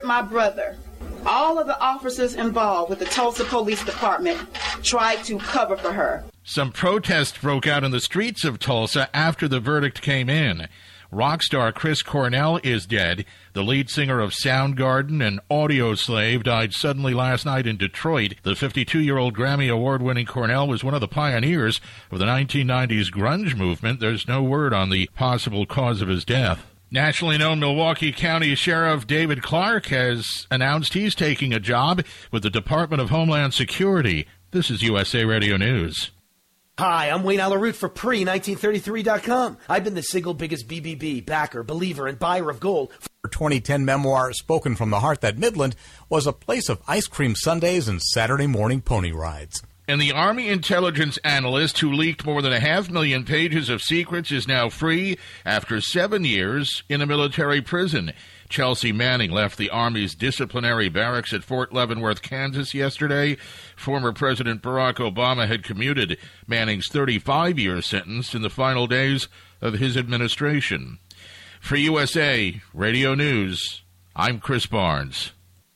My brother. All of the officers involved with the Tulsa Police Department tried to cover for her. Some protests broke out in the streets of Tulsa after the verdict came in. Rock star Chris Cornell is dead. The lead singer of Soundgarden and Audioslave died suddenly last night in Detroit. The 52-year-old Grammy Award-winning Cornell was one of the pioneers of the 1990s grunge movement. There's no word on the possible cause of his death. Nationally known Milwaukee County Sheriff David Clark has announced he's taking a job with the Department of Homeland Security. This is USA Radio News. Hi, I'm Wayne Alaroot for Pre-1933.com. I've been the single biggest BBB, backer, believer, and buyer of gold. Her 2010 memoir, Spoken from the Heart, that Midland was a place of ice cream sundaes and Saturday morning pony rides. And the Army intelligence analyst who leaked more than 500,000 pages of secrets is now free after 7 years in a military prison. Chelsea Manning left the Army's disciplinary barracks at Fort Leavenworth, Kansas yesterday. Former President Barack Obama had commuted Manning's 35-year sentence in the final days of his administration. For USA Radio News, I'm Chris Barnes.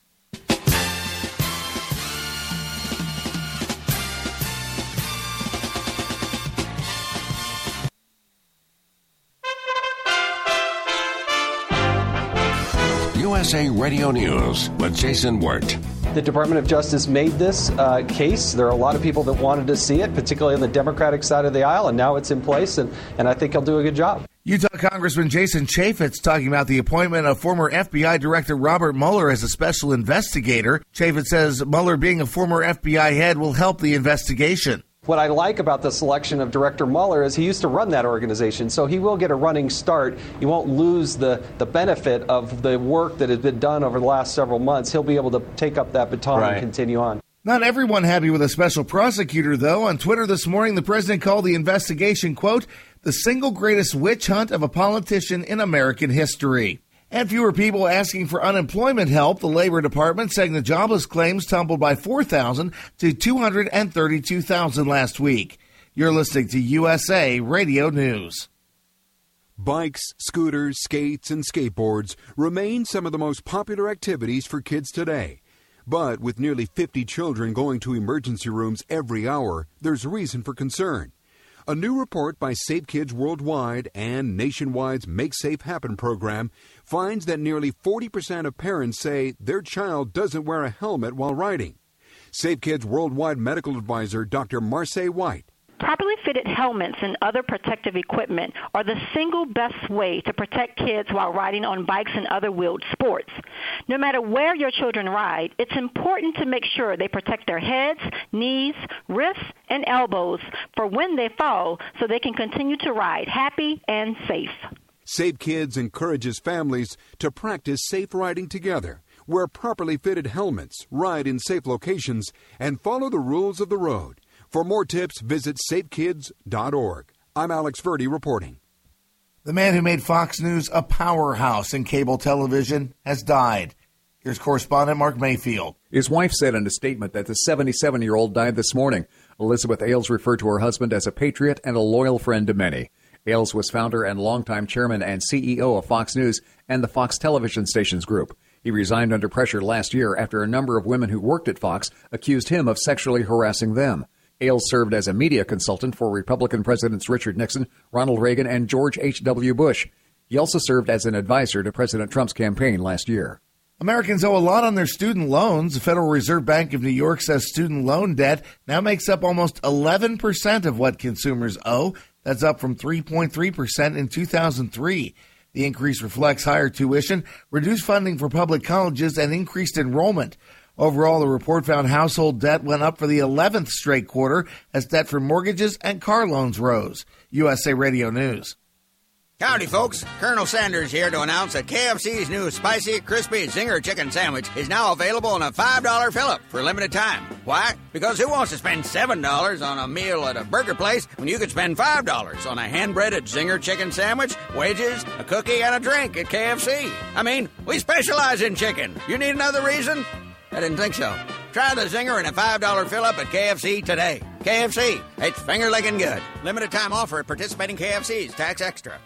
USA Radio News with Jason Wirt. The Department of Justice made this case. There are a lot of people that wanted to see it, particularly on the Democratic side of the aisle, and now it's in place, and I think he'll do a good job. Utah Congressman Jason Chaffetz talking about the appointment of former FBI Director Robert Mueller as a special investigator. Chaffetz says Mueller being a former FBI head will help the investigation. What I like about the selection of Director Mueller is he used to run that organization, so he will get a running start. You won't lose the benefit of the work that has been done over the last several months. He'll be able to take up that baton and continue on. Not everyone happy with a special prosecutor, though. On Twitter this morning, the president called the investigation, quote, the single greatest witch hunt of a politician in American history. And fewer people asking for unemployment help. The Labor Department saying the jobless claims tumbled by 4,000 to 232,000 last week. You're listening to USA Radio News. Bikes, scooters, skates, and skateboards remain some of the most popular activities for kids today. But with nearly 50 children going to emergency rooms every hour, there's reason for concern. A new report by Safe Kids Worldwide and Nationwide's Make Safe Happen program finds that nearly 40% of parents say their child doesn't wear a helmet while riding. Safe Kids Worldwide medical advisor Dr. Marseille White. Properly fitted helmets and other protective equipment are the single best way to protect kids while riding on bikes and other wheeled sports. No matter where your children ride, it's important to make sure they protect their heads, knees, wrists, and elbows for when they fall so they can continue to ride happy and safe. Safe Kids encourages families to practice safe riding together, wear properly fitted helmets, ride in safe locations, and follow the rules of the road. For more tips, visit safekids.org. I'm Alex Verdi reporting. The man who made Fox News a powerhouse in cable television has died. Here's correspondent Mark Mayfield. His wife said in a statement that the 77-year-old died this morning. Elizabeth Ailes referred to her husband as a patriot and a loyal friend to many. Ailes was founder and longtime chairman and CEO of Fox News and the Fox television stations group. He resigned under pressure last year after a number of women who worked at Fox accused him of sexually harassing them. Ailes served as a media consultant for Republican Presidents Richard Nixon, Ronald Reagan, and George H.W. Bush. He also served as an advisor to President Trump's campaign last year. Americans owe a lot on their student loans. The Federal Reserve Bank of New York says student loan debt now makes up almost 11% of what consumers owe. That's up from 3.3% in 2003. The increase reflects higher tuition, reduced funding for public colleges, and increased enrollment. Overall, the report found household debt went up for the 11th straight quarter as debt for mortgages and car loans rose. USA Radio News. Howdy, folks. Colonel Sanders here to announce that KFC's new spicy, crispy Zinger chicken sandwich is now available in a $5 fill-up for a limited time. Why? Because who wants to spend $7 on a meal at a burger place when you could spend $5 on a hand-breaded Zinger chicken sandwich, wedges, a cookie, and a drink at KFC? I mean, we specialize in chicken. You need another reason? I didn't think so. Try the Zinger in a $5 fill-up at KFC today. KFC, it's finger-licking good. Limited time offer at participating KFCs. Tax extra.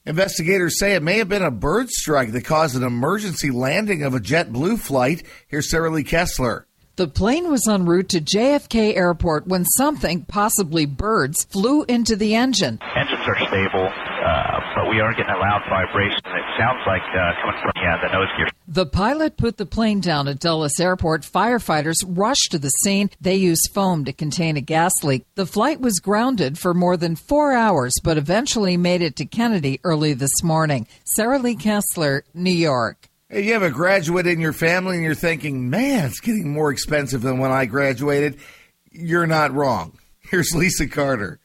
Investigators say it may have been a bird strike that caused an emergency landing of a JetBlue flight. Here's Sarah Lee Kessler. The plane was en route to JFK Airport when something, possibly birds, flew into the engine. Engines are stable, but we are getting a loud vibration. It sounds like coming from the nose gear. The pilot put the plane down at Dulles Airport. Firefighters rushed to the scene. They used foam to contain a gas leak. The flight was grounded for more than 4 hours, but eventually made it to Kennedy early this morning. Sarah Lee Kessler, New York. Hey, you have a graduate in your family and you're thinking, man, it's getting more expensive than when I graduated. You're not wrong. Here's Lisa Carter.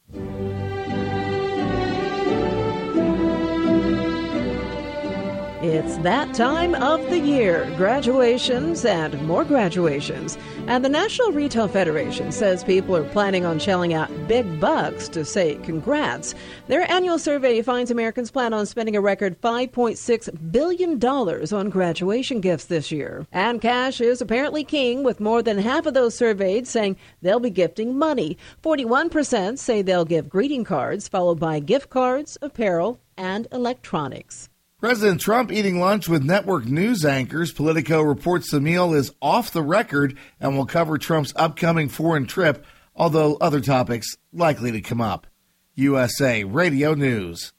It's that time of the year, graduations and more graduations. And the National Retail Federation says people are planning on shelling out big bucks to say congrats. Their annual survey finds Americans plan on spending a record $5.6 billion on graduation gifts this year. And cash is apparently king, with more than half of those surveyed saying they'll be gifting money. 41% say they'll give greeting cards, followed by gift cards, apparel, and electronics. President Trump eating lunch with network news anchors. Politico reports the meal is off the record and will cover Trump's upcoming foreign trip, although other topics likely to come up. USA Radio News.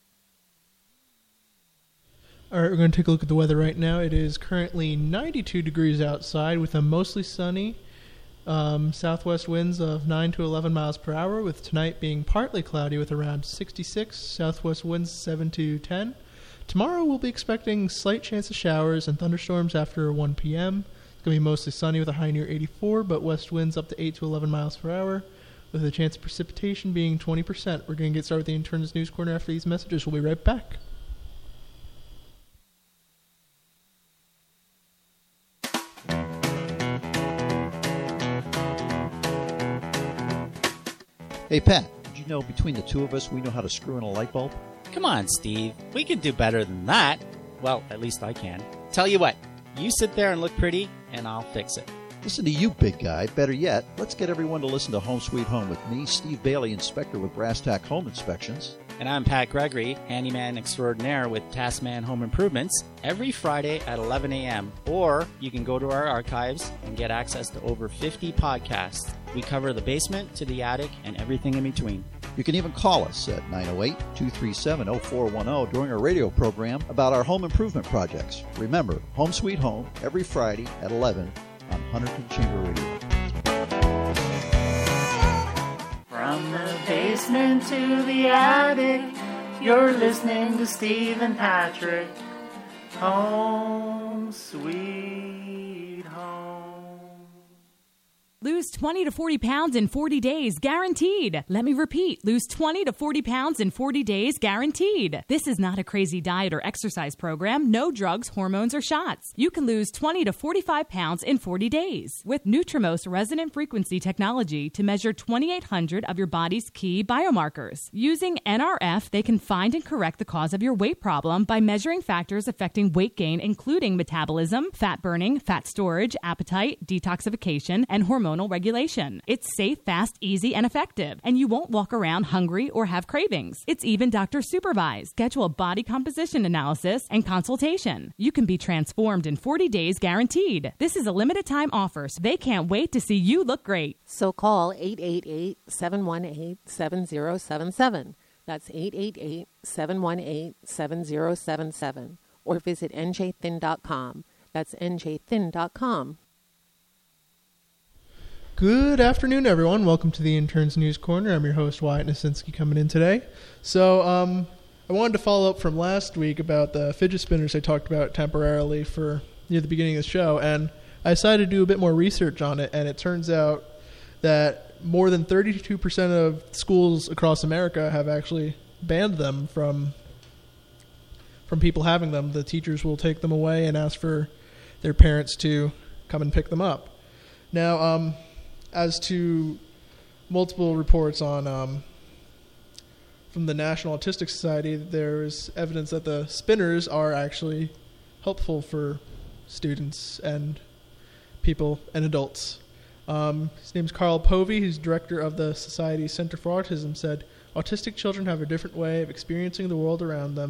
All right, we're going to take a look at the weather right now. It is currently 92 degrees outside with a mostly sunny southwest winds of 9 to 11 miles per hour, with tonight being partly cloudy with around 66, southwest winds 7 to 10. Tomorrow we'll be expecting slight chance of showers and thunderstorms after 1 p.m. It's going to be mostly sunny with a high near 84, but west winds up to 8 to 11 miles per hour, with a chance of precipitation being 20%. We're going to get started with the Interns News Corner after these messages. We'll be right back. Hey, Pat, did you know between the two of us we know how to screw in a light bulb? Come on, Steve. We can do better than that. Well, at least I can. Tell you what, you sit there and look pretty, and I'll fix it. Listen to you, big guy. Better yet, let's get everyone to listen to Home Sweet Home with me, Steve Bailey, inspector with Brass Tack Home Inspections. And I'm Pat Gregory, handyman extraordinaire with Taskman Home Improvements, every Friday at 11 a.m. Or you can go to our archives and get access to over 50 podcasts. We cover the basement to the attic and everything in between. You can even call us at 908-237-0410 during our radio program about our home improvement projects. Remember, Home Sweet Home, every Friday at 11 on Huntington Chamber Radio. From the basement to the attic, you're listening to Steve and Patrick. Home Sweet Home. Lose 20 to 40 pounds in 40 days, guaranteed. Let me repeat, lose 20 to 40 pounds in 40 days, guaranteed. This is not a crazy diet or exercise program. No drugs, hormones, or shots. You can lose 20 to 45 pounds in 40 days with Nutrimos resonant frequency technology to measure 2,800 of your body's key biomarkers. Using NRF, they can find and correct the cause of your weight problem by measuring factors affecting weight gain, including metabolism, fat burning, fat storage, appetite, detoxification, and hormonal regulation. It's safe, fast, easy, and effective, and you won't walk around hungry or have cravings. It's even doctor supervised. Schedule a body composition analysis and consultation. You can be transformed in 40 days guaranteed. This is a limited time offer, so they can't wait to see you look great. So call 888-718-7077. That's 888-718-7077. Or visit njthin.com. That's njthin.com. Good afternoon, everyone. Welcome to the Interns News Corner. I'm your host, Wyatt Nasinski, coming in today. So I wanted to follow up from last week about the fidget spinners I talked about temporarily for near the beginning of the show, and I decided to do a bit more research on it, and it turns out that more than 32% of schools across America have actually banned them from people having them. The teachers will take them away and ask for their parents to come and pick them up. Now, as to multiple reports on from the National Autistic Society, there is evidence that the spinners are actually helpful for students and people and adults. His name's Carl Povey, who's director of the Society's Center for Autism, said, "Autistic children have a different way of experiencing the world around them.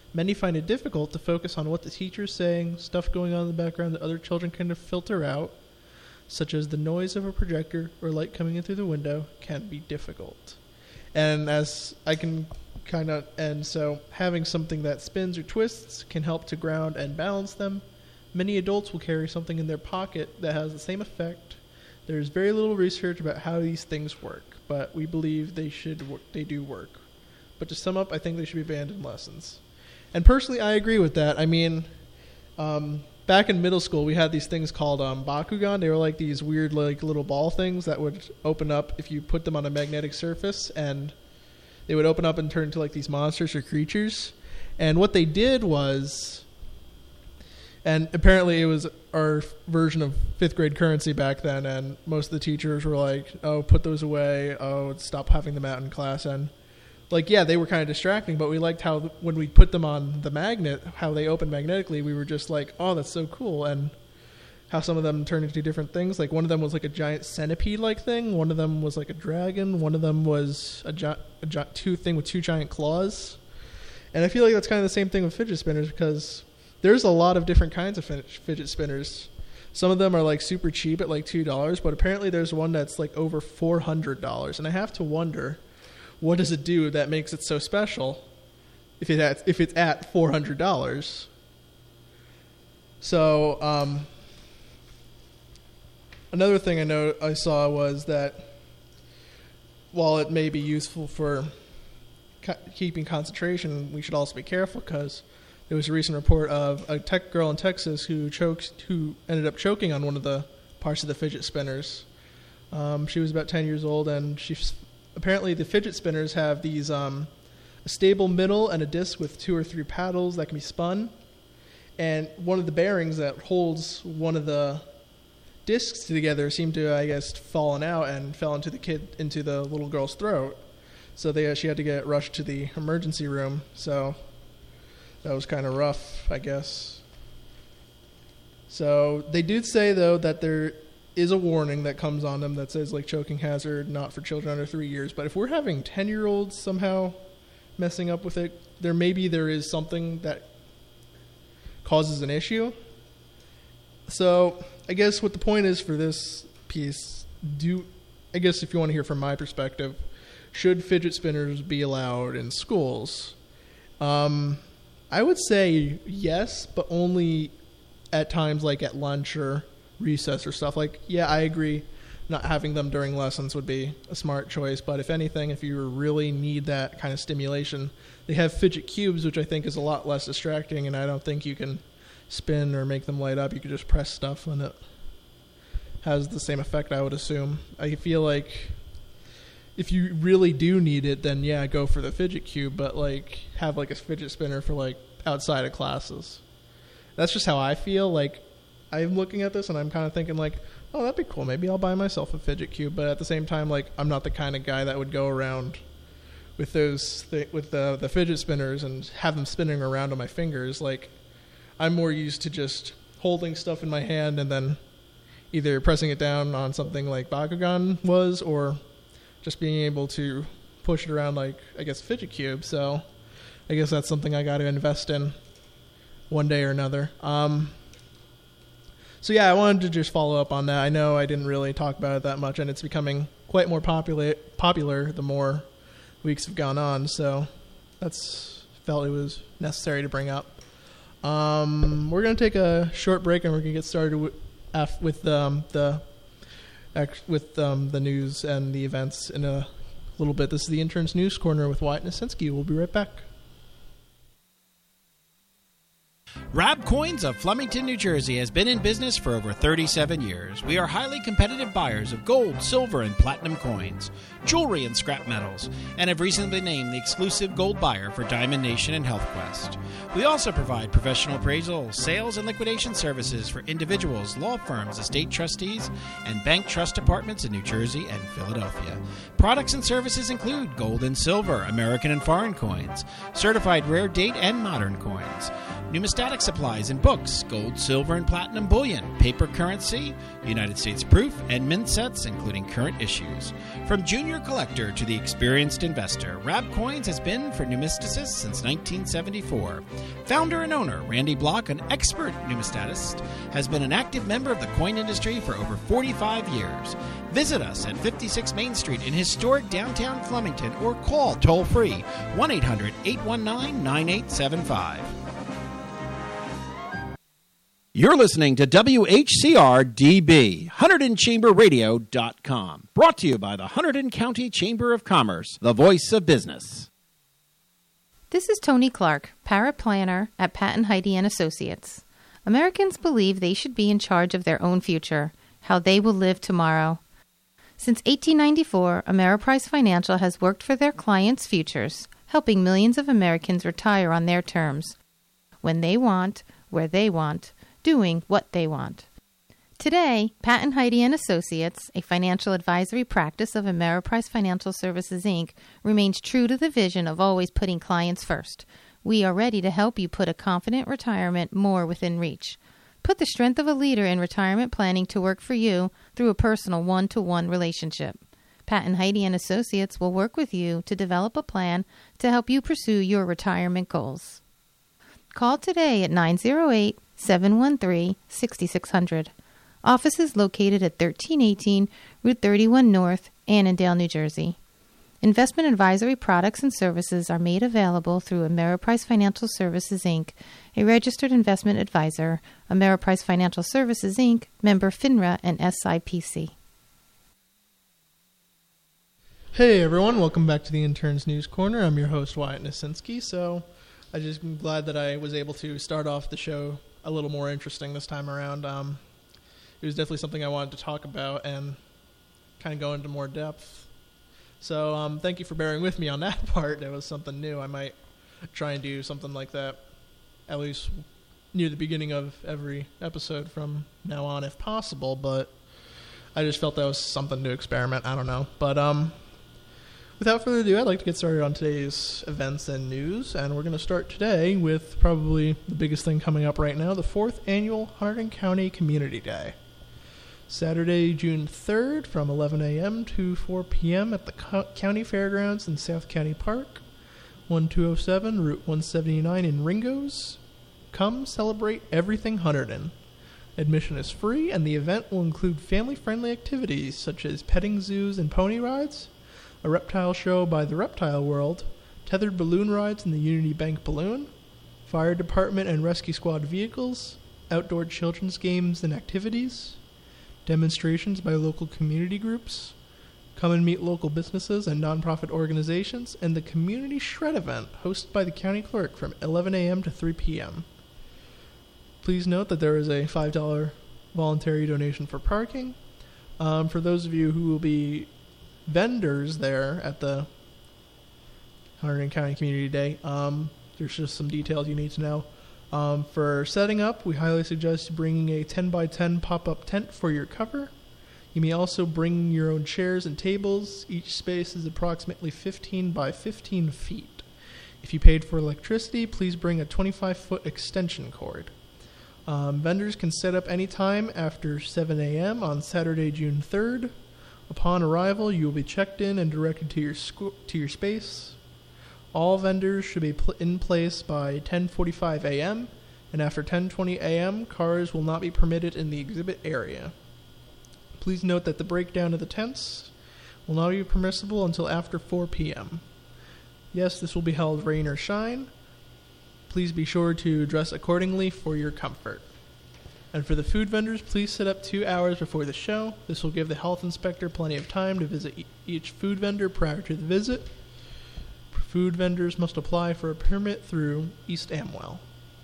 Many find it difficult to focus on what the teacher is saying, stuff going on in the background that other children kind of filter out, such as the noise of a projector or light coming in through the window, can be difficult. And as I can so having something that spins or twists can help to ground and balance them. Many adults will carry something in their pocket that has the same effect. There's very little research about how these things work, but we believe they do work. But to sum up, I think they should be banned in lessons. And personally, I agree with that. I mean, back in middle school, we had these things called Bakugan. They were like these weird like little ball things that would open up if you put them on a magnetic surface, and they would open up and turn into like these monsters or creatures. And what they did was, and apparently it was our version of 5th grade currency back then, and most of the teachers were like, oh, put those away, oh, stop having them out in class. And like, yeah, they were kind of distracting, but we liked how when we put them on the magnet, how they opened magnetically, we were just like, oh, that's so cool. And how some of them turned into different things. Like one of them was like a giant centipede-like thing. One of them was like a dragon. One of them was a thing with 2 giant claws. And I feel like that's kind of the same thing with fidget spinners, because there's a lot of different kinds of fidget spinners. Some of them are like super cheap at like $2, but apparently there's one that's like over $400. And I have to wonder, what does it do that makes it so special if it's at $400? So another thing I saw was that while it may be useful for keeping concentration, we should also be careful, because there was a recent report of a tech girl in Texas who ended up choking on one of the parts of the fidget spinners. She was about 10 years old, and apparently the fidget spinners have these a stable middle and a disc with 2 or 3 paddles that can be spun. And one of the bearings that holds one of the discs together seemed to, I guess, fallen out and fell into the little girl's throat. So she had to get rushed to the emergency room. So that was kind of rough, I guess. So they did say, though, that there is a warning that comes on them that says, like, choking hazard, not for children under 3 years. But if we're having 10-year-olds somehow messing up with it, there is something that causes an issue. So I guess what the point is for this piece, I guess if you want to hear from my perspective, should fidget spinners be allowed in schools? I would say yes, but only at times like at lunch or recess or stuff. Like, yeah, I agree, not having them during lessons would be a smart choice. But if anything, if you really need that kind of stimulation, they have fidget cubes, which I think is a lot less distracting, and I don't think you can spin or make them light up. You could just press stuff and it has the same effect, I would assume. I feel like if you really do need it, then yeah, go for the fidget cube, but like have like a fidget spinner for like outside of classes. That's just how I feel. Like, I'm looking at this and I'm kind of thinking like, oh, that'd be cool. Maybe I'll buy myself a fidget cube. But at the same time, like, I'm not the kind of guy that would go around with the fidget spinners and have them spinning around on my fingers. Like, I'm more used to just holding stuff in my hand and then either pressing it down on something like Bakugan was, or just being able to push it around like, I guess, fidget cube. So I guess that's something I got to invest in one day or another. So yeah, I wanted to just follow up on that. I know I didn't really talk about it that much, and it's becoming quite more popular the more weeks have gone on. So felt it was necessary to bring up. We're going to take a short break, and we're going to get started with the news and the events in a little bit. This is the Intern's News Corner with Wyatt Nasinski. We'll be right back. Rab Coins of Flemington, New Jersey has been in business for over 37 years. We are highly competitive buyers of gold, silver, and platinum coins, jewelry, and scrap metals, and have recently been named the exclusive gold buyer for Diamond Nation and HealthQuest. We also provide professional appraisal, sales, and liquidation services for individuals, law firms, estate trustees, and bank trust departments in New Jersey and Philadelphia. Products and services include gold and silver, American and foreign coins, certified rare date and modern coins, numismatic supplies and books, gold, silver, and platinum bullion, paper currency, United States proof, and mint sets, including current issues. From junior collector to the experienced investor, Rab Coins has been for numismaticists since 1974. Founder and owner Randy Block, an expert numismatist, has been an active member of the coin industry for over 45 years. Visit us at 56 Main Street in historic downtown Flemington or call toll-free 1-800-819-9875. You're listening to WHCR-DB, HunterdonChamberRadio.com. Brought to you by the Hunterdon County Chamber of Commerce, the voice of business. This is Tony Clark, paraplanner at Pat and Heidi and Associates. Americans believe they should be in charge of their own future, how they will live tomorrow. Since 1894, Ameriprise Financial has worked for their clients' futures, helping millions of Americans retire on their terms, when they want, where they want, doing what they want. Today, Pat and Heidi and Associates, a financial advisory practice of Ameriprise Financial Services, Inc., remains true to the vision of always putting clients first. We are ready to help you put a confident retirement more within reach. Put the strength of a leader in retirement planning to work for you through a personal one-to-one relationship. Pat and Heidi and Associates will work with you to develop a plan to help you pursue your retirement goals. Call today at 908-713-6600. Office is located at 1318 Route 31 North, Annandale, New Jersey. Investment advisory products and services are made available through Ameriprise Financial Services, Inc., a registered investment advisor, Ameriprise Financial Services, Inc., member FINRA and SIPC. Hey everyone, welcome back to the Interns News Corner. I'm your host, Wyatt Nasinski. So I'm glad that I was able to start off the show a little more interesting this time around. It was definitely something I wanted to talk about and kind of go into more depth. So thank you for bearing with me on that part. It was something new. I might try and do something like that at least near the beginning of every episode from now on if possible, but I just felt that was something to experiment. I don't know. But without further ado, I'd like to get started on today's events and news, and we're going to start today with probably the biggest thing coming up right now, the 4th Annual Hunterdon County Community Day. Saturday, June 3rd from 11 a.m. to 4 p.m. at the County Fairgrounds in South County Park, 1207 Route 179 in Ringgoes. Come celebrate everything Hunterdon. Admission is free, and the event will include family-friendly activities such as petting zoos and pony rides, a reptile show by the Reptile World, tethered balloon rides in the Unity Bank Balloon, fire department and rescue squad vehicles, outdoor children's games and activities, demonstrations by local community groups, come and meet local businesses and nonprofit organizations, and the Community Shred event hosted by the county clerk from 11 a.m. to 3 p.m. Please note that there is a $5 voluntary donation for parking. For those of you who will be vendors there at the Hunterdon County Community Day, there's just some details you need to know. For setting up, we highly suggest bringing a 10x10 pop-up tent for your cover. You may also bring your own chairs and tables. Each space is approximately 15 by 15 feet. If you paid for electricity, please bring a 25-foot extension cord. Vendors can set up anytime after 7 a.m. on Saturday, June 3rd. Upon arrival, you will be checked in and directed to your space. All vendors should be in place by 10:45 a.m., and after 10:20 a.m., cars will not be permitted in the exhibit area. Please note that the breakdown of the tents will not be permissible until after 4 p.m. Yes, this will be held rain or shine. Please be sure to dress accordingly for your comfort. And for the food vendors, please set up 2 hours before the show. This will give the health inspector plenty of time to visit each food vendor prior to the visit. Food vendors must apply for a permit through East Amwell.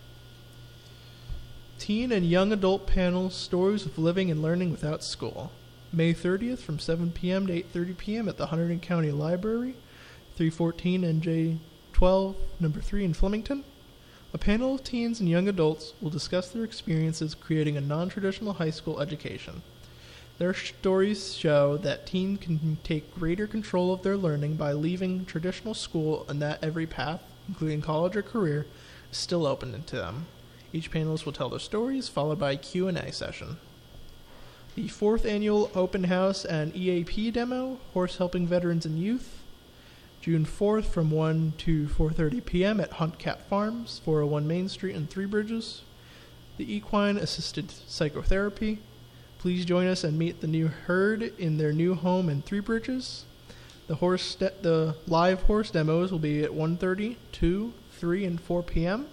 Teen and Young Adult Panel, Stories of Living and Learning Without School. May 30th from 7 p.m. to 8:30 p.m. at the Hunterdon County Library, 314 NJ 12, number 3 in Flemington. A panel of teens and young adults will discuss their experiences creating a non-traditional high school education. Their stories show that teens can take greater control of their learning by leaving traditional school and that every path, including college or career, is still open to them. Each panelist will tell their stories, followed by a Q&A session. The 4th annual open house and EAP demo, Horse Helping Veterans and Youth, June 4th from 1 to 4:30 p.m. at Hunt Cat Farms, 401 Main Street in Three Bridges. The Equine Assisted Psychotherapy. Please join us and meet the new herd in their new home in Three Bridges. The live horse demos will be at 1:30, 2, 3, and 4 p.m.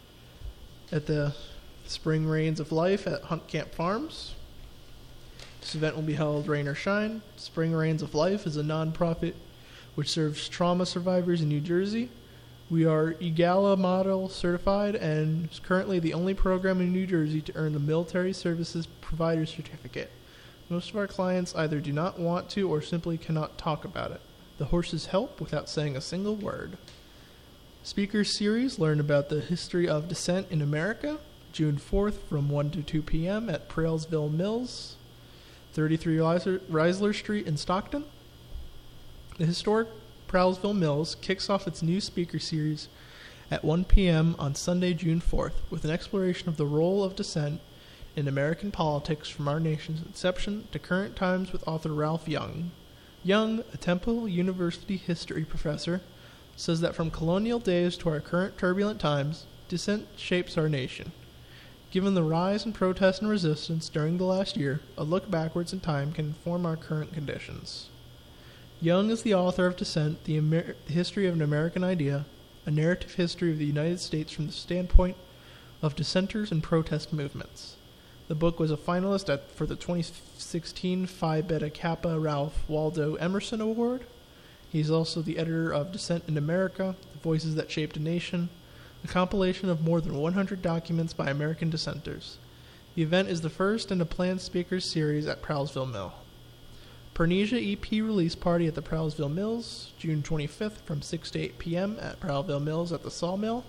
at the Spring Rains of Life at Hunt Camp Farms. This event will be held rain or shine. Spring Rains of Life is a non-profit which serves trauma survivors in New Jersey. We are EGALA model certified and is currently the only program in New Jersey to earn the Military Services Provider Certificate. Most of our clients either do not want to or simply cannot talk about it. The horses help without saying a single word. Speaker series, learn about the history of dissent in America, June 4th from 1 to 2 p.m. at Prailsville Mills, 33 Reisler Street in Stockton. The historic Prailsville Mills kicks off its new speaker series at 1 p.m. on Sunday, June 4th, with an exploration of the role of dissent in American politics from our nation's inception to current times with author Ralph Young. Young, a Temple University history professor, says that from colonial days to our current turbulent times, dissent shapes our nation. Given the rise in protest and resistance during the last year, a look backwards in time can inform our current conditions. Young is the author of Dissent, the History of an American Idea, a narrative history of the United States from the standpoint of dissenters and protest movements. The book was a finalist for the 2016 Phi Beta Kappa Ralph Waldo Emerson Award. He is also the editor of Dissent in America, The Voices That Shaped a Nation, a compilation of more than 100 documents by American dissenters. The event is the first in a planned speakers series at Prailsville Mill. Pernesia EP release party at the Prailsville Mills, June 25th from 6 to 8 p.m. at Prailsville Mills at the Sawmill,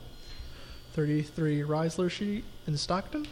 33 Reisler Street in Stockton.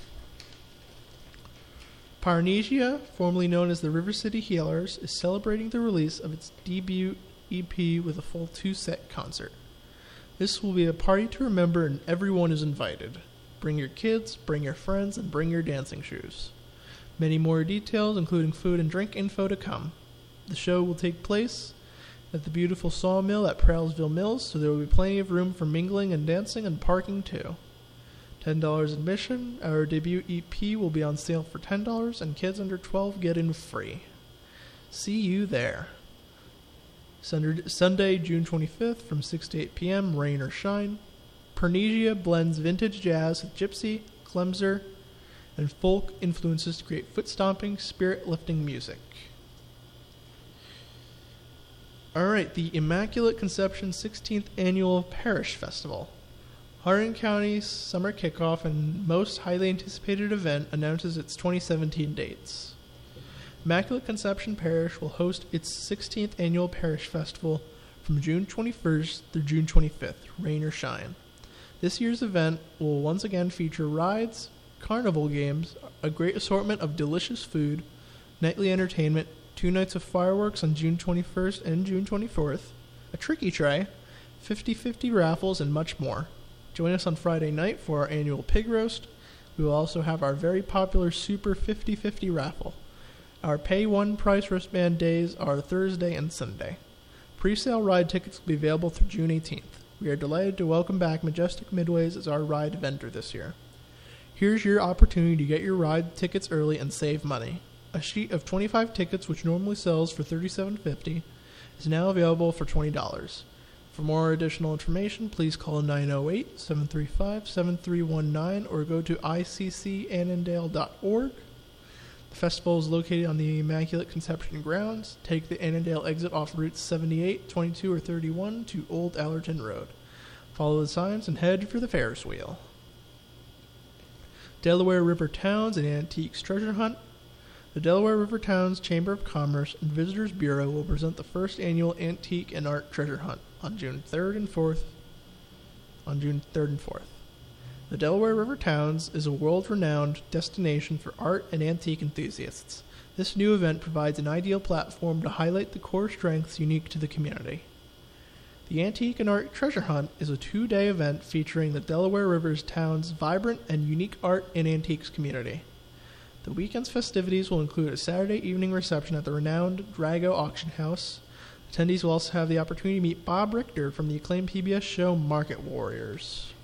Parnesia, formerly known as the River City Healers, is celebrating the release of its debut EP with a full 2-set concert. This will be a party to remember and everyone is invited. Bring your kids, bring your friends, and bring your dancing shoes. Many more details, including food and drink info, to come. The show will take place at the beautiful Sawmill at Prailsville Mills, so there will be plenty of room for mingling and dancing and parking too. $10 admission. Our debut EP will be on sale for $10, and kids under 12 get in free. See you there. Sunday, June 25th from 6 to 8 p.m., rain or shine. Pernesia blends vintage jazz with gypsy, Clemser, and folk influences to create foot-stomping, spirit-lifting music. Alright, the Immaculate Conception 16th Annual Parish Festival. Hardin County's summer kickoff and most highly anticipated event announces its 2017 dates. Immaculate Conception Parish will host its 16th Annual Parish Festival from June 21st through June 25th, rain or shine. This year's event will once again feature rides, carnival games, a great assortment of delicious food, nightly entertainment, 2 nights of fireworks on June 21st and June 24th, a tricky tray, 50/50 raffles, and much more. Join us on Friday night for our annual pig roast. We will also have our very popular Super 50/50 raffle. Our pay one price wristband days are Thursday and Sunday. Pre-sale ride tickets will be available through June 18th. We are delighted to welcome back Majestic Midways as our ride vendor this year. Here's your opportunity to get your ride tickets early and save money. A sheet of 25 tickets, which normally sells for $37.50, is now available for $20. For more additional information, please call 908-735-7319 or go to iccannondale.org. The festival is located on the Immaculate Conception grounds. Take the Annandale exit off routes 78, 22, or 31 to Old Allerton Road. Follow the signs and head for the Ferris wheel. Delaware River Towns and Antiques Treasure Hunt. The Delaware River Towns Chamber of Commerce and Visitors Bureau will present the first annual Antique and Art Treasure Hunt on June 3rd and 4th. The Delaware River Towns is a world-renowned destination for art and antique enthusiasts. This new event provides an ideal platform to highlight the core strengths unique to the community. The Antique and Art Treasure Hunt is a 2-day event featuring the Delaware River's town's vibrant and unique art and antiques community. The weekend's festivities will include a Saturday evening reception at the renowned Drago Auction House. Attendees will also have the opportunity to meet Bob Richter from the acclaimed PBS show Market Warriors.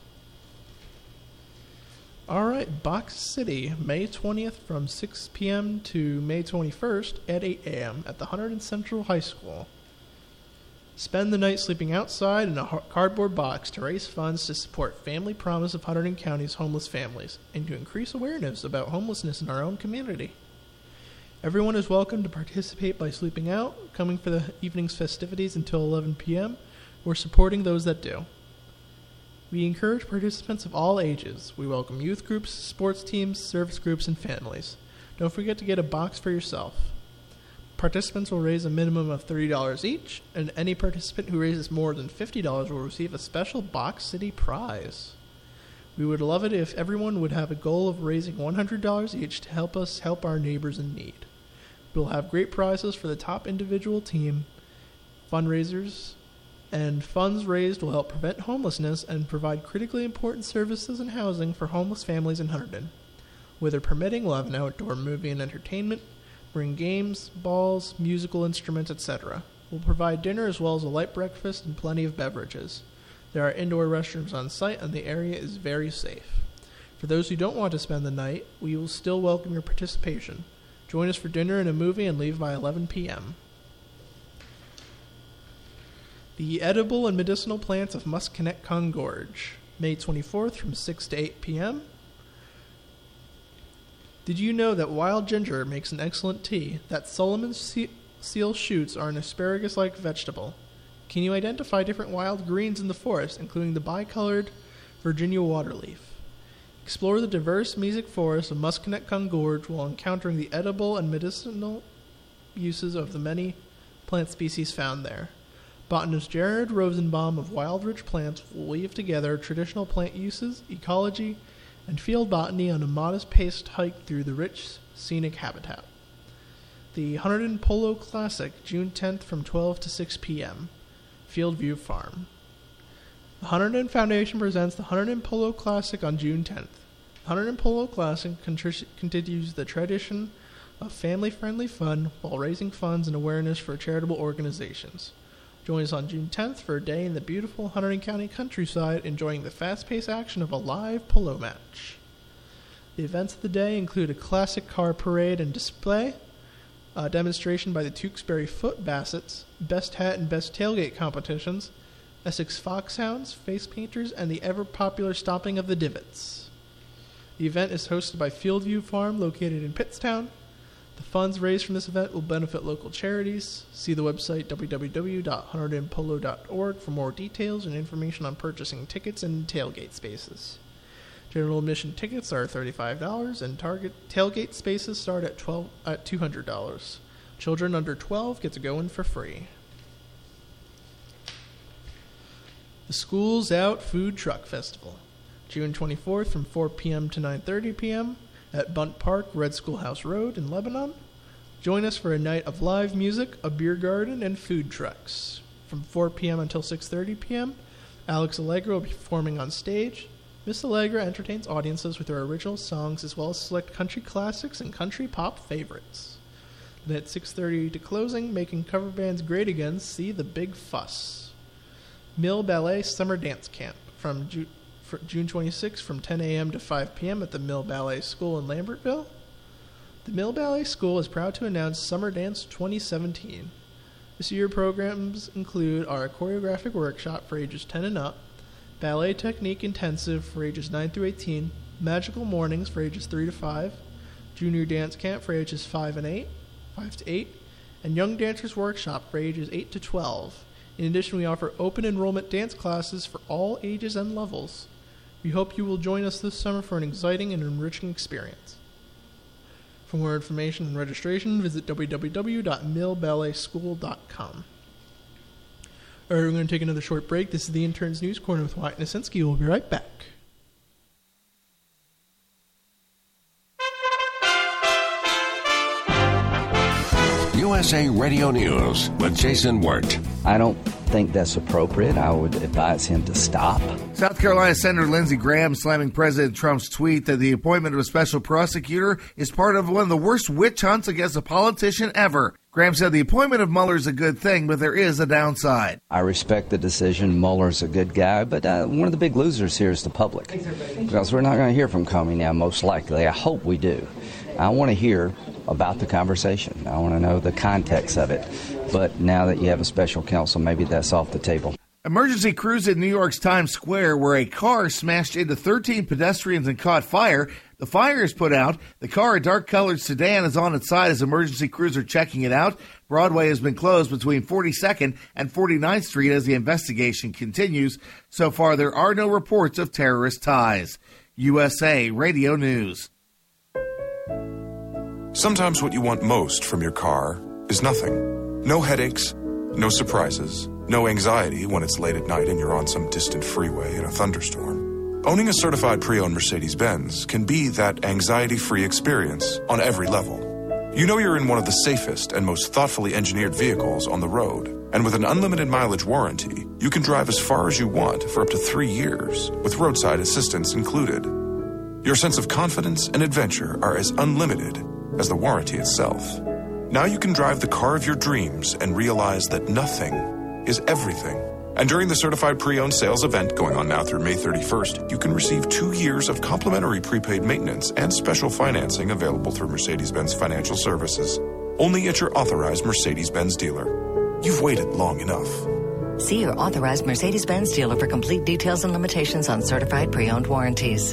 Alright, Box City, May 20th from 6 p.m. to May 21st at 8 a.m. at the Hunterdon Central High School. Spend the night sleeping outside in a cardboard box to raise funds to support Family Promise of Hunterdon County's homeless families and to increase awareness about homelessness in our own community. Everyone is welcome to participate by sleeping out, coming for the evening's festivities until 11 p.m., or supporting those that do. We encourage participants of all ages. We welcome youth groups, sports teams, service groups, and families. Don't forget to get a box for yourself. Participants will raise a minimum of $30 each, and any participant who raises more than $50 will receive a special Box City prize. We would love it if everyone would have a goal of raising $100 each to help us help our neighbors in need. We'll have great prizes for the top individual team, fundraisers, and funds raised will help prevent homelessness and provide critically important services and housing for homeless families in Hunterdon. Weather permitting, we'll have an outdoor movie and entertainment, bring games, balls, musical instruments, etc. We'll provide dinner as well as a light breakfast and plenty of beverages. There are indoor restrooms on site and the area is very safe. For those who don't want to spend the night, we will still welcome your participation. Join us for dinner and a movie and leave by 11 p.m. The Edible and Medicinal Plants of Musconetcong Gorge, May 24th from 6 to 8 p.m. Did you know that wild ginger makes an excellent tea, that Solomon's seal shoots are an asparagus-like vegetable? Can you identify different wild greens in the forest, including the bicolored Virginia waterleaf? Explore the diverse mesic forest of Musconetcong Gorge while encountering the edible and medicinal uses of the many plant species found there. Botanist Jared Rosenbaum of Wild Rich Plants will weave together traditional plant uses, ecology, and field botany on a modest-paced hike through the rich, scenic habitat. The Hunterdon Polo Classic, June 10th from 12 to 6 p.m. Fieldview Farm. The Hunterdon Foundation presents the Hunterdon Polo Classic on June 10th. The Hunterdon Polo Classic continues the tradition of family-friendly fun while raising funds and awareness for charitable organizations. Join us on June 10th for a day in the beautiful Hunterdon County countryside, enjoying the fast-paced action of a live polo match. The events of the day include a classic car parade and display, a demonstration by the Tewksbury Foot Bassets, best hat and best tailgate competitions, Essex Foxhounds, face painters, and the ever-popular stomping of the divots. The event is hosted by Fieldview Farm, located in Pittstown. The funds raised from this event will benefit local charities. See the website www.hunterdonpolo.org for more details and information on purchasing tickets and tailgate spaces. General admission tickets are $35, and target tailgate spaces start at $200. Children under 12 get to go in for free. The Schools Out Food Truck Festival, June 24th from 4 p.m. to 9:30 p.m. at Bunt Park, Red Schoolhouse Road in Lebanon. Join us for a night of live music, a beer garden, and food trucks. From 4 p.m. until 6:30 p.m., Alex Allegra will be performing on stage. Miss Allegra entertains audiences with her original songs as well as select country classics and country pop favorites. Then at 6:30 to closing, making cover bands great again, see The Big Fuss. Mill Ballet Summer Dance Camp from June 26th from 10 a.m. to 5 p.m. at the Mill Ballet School in Lambertville. The Mill Ballet School is proud to announce Summer Dance 2017. This year programs include our choreographic workshop for ages 10 and up, ballet technique intensive for ages 9 through 18, magical mornings for ages 3 to 5, junior dance camp for ages 5 to 8, and young dancers workshop for ages 8 to 12. In addition, we offer open enrollment dance classes for all ages and levels. We hope you will join us this summer for an exciting and enriching experience. For more information and registration, visit www.millballetschool.com. All right, we're going to take another short break. This is the Interns News Corner with Wyatt Nasinski. We'll be right back. USA Radio News with Jason Wirt. I don't think that's appropriate. I would advise him to stop. South Carolina Senator Lindsey Graham slamming President Trump's tweet that the appointment of a special prosecutor is part of one of the worst witch hunts against a politician ever. Graham said the appointment of Mueller is a good thing, but there is a downside. I respect the decision. Mueller's a good guy, but one of the big losers here is the public. Because we're not going to hear from Comey now, most likely. I hope we do. I want to hear about the conversation. I want to know the context of it. But now that you have a special counsel, maybe that's off the table. Emergency crews in New York's Times Square, where a car smashed into 13 pedestrians and caught fire. The fire is put out. The car, a dark-colored sedan, is on its side as emergency crews are checking it out. Broadway has been closed between 42nd and 49th Street as the investigation continues. So far, there are no reports of terrorist ties. USA Radio News. Sometimes what you want most from your car is nothing. No headaches, no surprises, no anxiety when it's late at night and you're on some distant freeway in a thunderstorm. Owning a certified pre-owned Mercedes-Benz can be that anxiety-free experience on every level. You know you're in one of the safest and most thoughtfully engineered vehicles on the road. And with an unlimited mileage warranty, you can drive as far as you want for up to 3 years, with roadside assistance included. Your sense of confidence and adventure are as unlimited as the warranty itself. Now you can drive the car of your dreams and realize that nothing is everything. And during the Certified Pre-Owned Sales event going on now through May 31st, you can receive 2 years of complimentary prepaid maintenance and special financing available through Mercedes-Benz Financial Services. Only at your authorized Mercedes-Benz dealer. You've waited long enough. See your authorized Mercedes-Benz dealer for complete details and limitations on certified pre-owned warranties.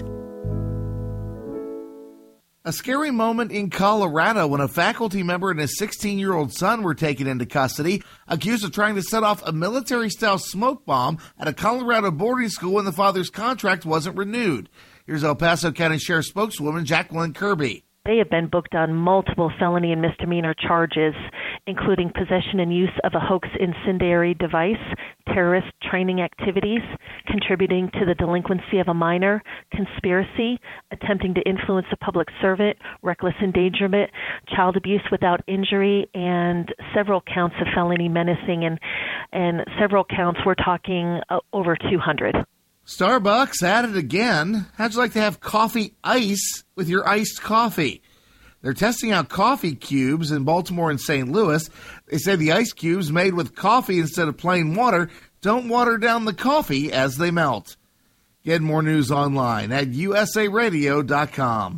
A scary moment in Colorado when a faculty member and his 16-year-old son were taken into custody, accused of trying to set off a military-style smoke bomb at a Colorado boarding school when the father's contract wasn't renewed. Here's El Paso County Sheriff spokeswoman Jacqueline Kirby. They have been booked on multiple felony and misdemeanor charges, including possession and use of a hoax incendiary device, terrorist training activities, contributing to the delinquency of a minor, conspiracy, attempting to influence a public servant, reckless endangerment, child abuse without injury, and several counts of felony menacing, and several counts, we're talking over 200. Starbucks at it again. How'd you like to have coffee ice with your iced coffee? They're testing out coffee cubes in Baltimore and St. Louis. They say the ice cubes made with coffee instead of plain water don't water down the coffee as they melt. Get more news online at usaradio.com.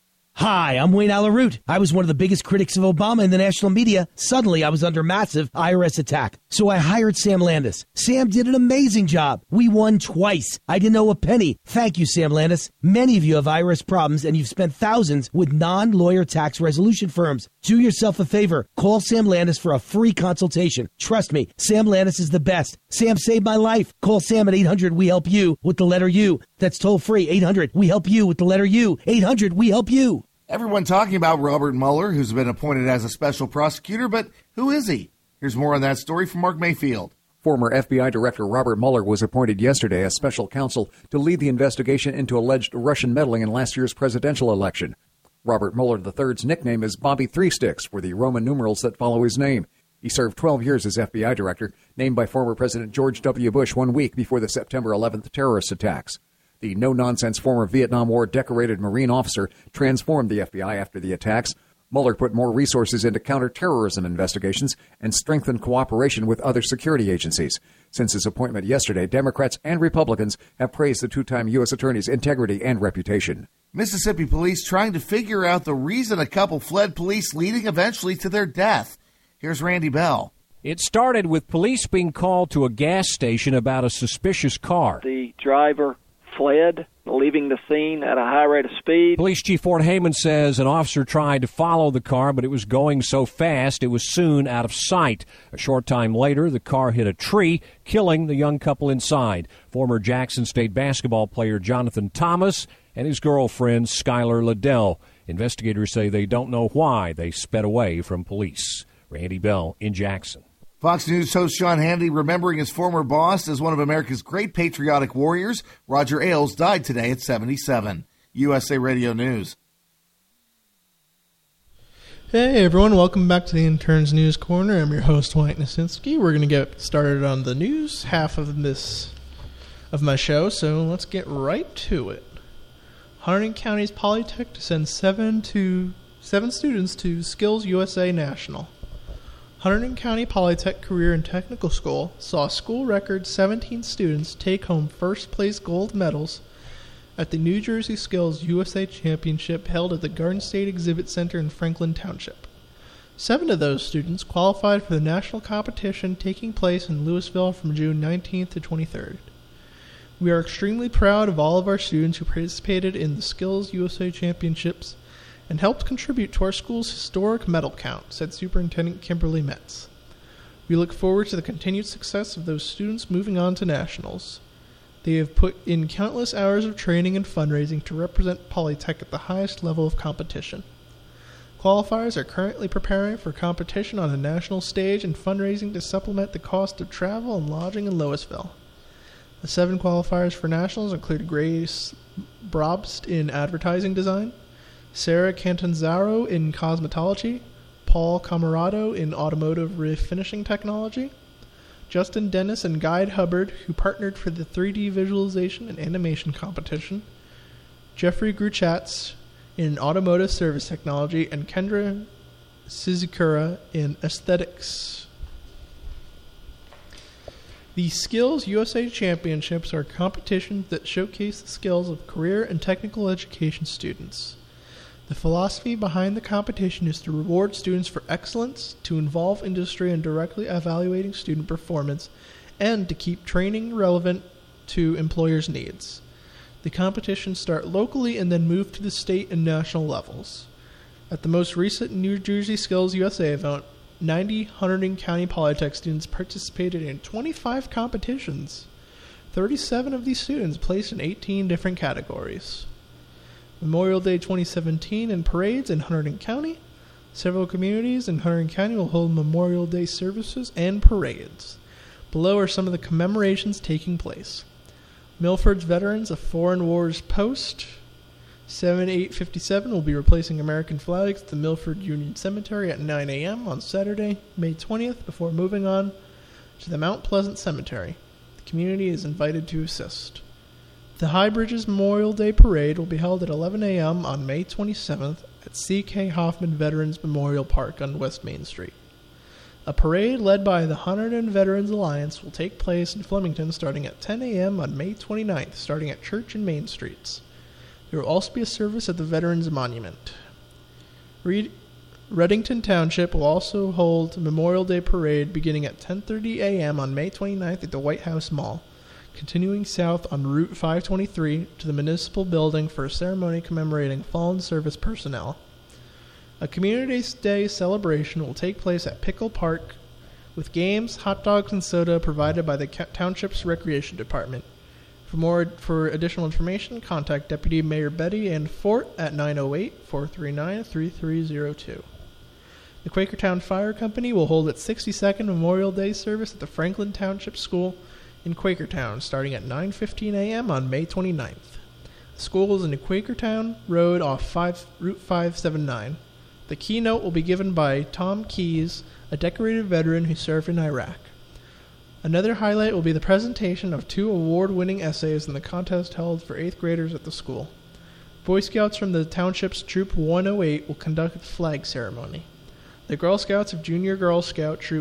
Hi, I'm Wayne Alaroot. I was one of the biggest critics of Obama in the national media. Suddenly, I was under massive IRS attack. So I hired Sam Landis. Sam did an amazing job. We won twice. I didn't owe a penny. Thank you, Sam Landis. Many of you have IRS problems, and you've spent thousands with non-lawyer tax resolution firms. Do yourself a favor. Call Sam Landis for a free consultation. Trust me, Sam Landis is the best. Sam saved my life. Call Sam at 800-WE-HELP-YOU with the letter U. That's toll free. 800-WE-HELP-YOU with the letter U. 800-WE-HELP-YOU. Everyone talking about Robert Mueller, who's been appointed as a special prosecutor, but who is he? Here's more on that story from Mark Mayfield. Former FBI Director Robert Mueller was appointed yesterday as special counsel to lead the investigation into alleged Russian meddling in last year's presidential election. Robert Mueller III's nickname is Bobby Three Sticks for the Roman numerals that follow his name. He served 12 years as FBI Director, named by former President George W. Bush 1 week before the September 11th terrorist attacks. The no-nonsense former Vietnam War decorated Marine officer transformed the FBI after the attacks. Mueller put more resources into counterterrorism investigations and strengthened cooperation with other security agencies. Since his appointment yesterday, Democrats and Republicans have praised the two-time U.S. Attorney's integrity and reputation. Mississippi police trying to figure out the reason a couple fled police, leading eventually to their death. Here's Randy Bell. It started with police being called to a gas station about a suspicious car. The driver fled, leaving the scene at a high rate of speed. Police Chief Fort Heyman says an officer tried to follow the car, but it was going so fast it was soon out of sight. A short time later, the car hit a tree, killing the young couple inside. Former Jackson State basketball player Jonathan Thomas and his girlfriend Skylar Liddell. Investigators say they don't know why they sped away from police. Randy Bell in Jackson. Fox News host Sean Hannity remembering his former boss as one of America's great patriotic warriors. Roger Ailes died today at 77. USA Radio News. Hey everyone, welcome back to the Interns News Corner. I'm your host, Wyatt Nasinski. We're going to get started on the news half of my show, so let's get right to it. Hunterdon County's Polytech to send seven students to Skills USA National. Hunterdon County Polytech Career and Technical School saw a school record 17 students take home first place gold medals at the New Jersey Skills USA Championship held at the Garden State Exhibit Center in Franklin Township. 7 of those students qualified for the national competition taking place in Louisville from June 19th to 23rd. We are extremely proud of all of our students who participated in the Skills USA Championships and helped contribute to our school's historic medal count, said Superintendent Kimberly Metz. We look forward to the continued success of those students moving on to nationals. They have put in countless hours of training and fundraising to represent Polytech at the highest level of competition. Qualifiers are currently preparing for competition on a national stage and fundraising to supplement the cost of travel and lodging in Louisville. The 7 qualifiers for nationals include Grace Brobst in advertising design, Sarah Cantanzaro in cosmetology, Paul Camarado in automotive refinishing technology, Justin Dennis and Guy Hubbard, who partnered for the 3D visualization and animation competition, Jeffrey Gruchatz in automotive service technology, and Kendra Sizikura in aesthetics. The Skills USA Championships are competitions that showcase the skills of career and technical education students. The philosophy behind the competition is to reward students for excellence, to involve industry in directly evaluating student performance, and to keep training relevant to employers' needs. The competitions start locally and then move to the state and national levels. At the most recent New Jersey Skills USA event, 90 Hunterdon County Polytech students participated in 25 competitions. 37 of these students placed in 18 different categories. Memorial Day 2017 and parades in Hunterdon County. Several communities in Hunterdon County will hold Memorial Day services and parades. Below are some of the commemorations taking place. Milford's Veterans of Foreign Wars Post 7857 will be replacing American flags at the Milford Union Cemetery at 9 a.m. on Saturday, May 20th, before moving on to the Mount Pleasant Cemetery. The community is invited to assist. The High Bridges Memorial Day Parade will be held at 11 a.m. on May 27th at C.K. Hoffman Veterans Memorial Park on West Main Street. A parade led by the Hunterdon Veterans Alliance will take place in Flemington starting at 10 a.m. on May 29th, starting at Church and Main Streets. There will also be a service at the Veterans Monument. Reddington Township will also hold a Memorial Day Parade beginning at 10:30 a.m. on May 29th at the White House Mall, continuing south on Route 523 to the Municipal Building for a ceremony commemorating fallen service personnel. A Community Day celebration will take place at Pickle Park with games, hot dogs, and soda provided by the Township's Recreation Department. For additional information, contact Deputy Mayor Betty Ann Fort at 908-439-3302. The Quakertown Fire Company will hold its 62nd Memorial Day service at the Franklin Township School in Quakertown, starting at 9:15 a.m. on May 29th. The school is in Quakertown Road off Route 579. The keynote will be given by Tom Keyes, a decorated veteran who served in Iraq. Another highlight will be the presentation of 2 award-winning essays in the contest held for 8th graders at the school. Boy Scouts from the township's Troop 108 will conduct the flag ceremony. The Girl Scouts of Junior Girl Scout Troop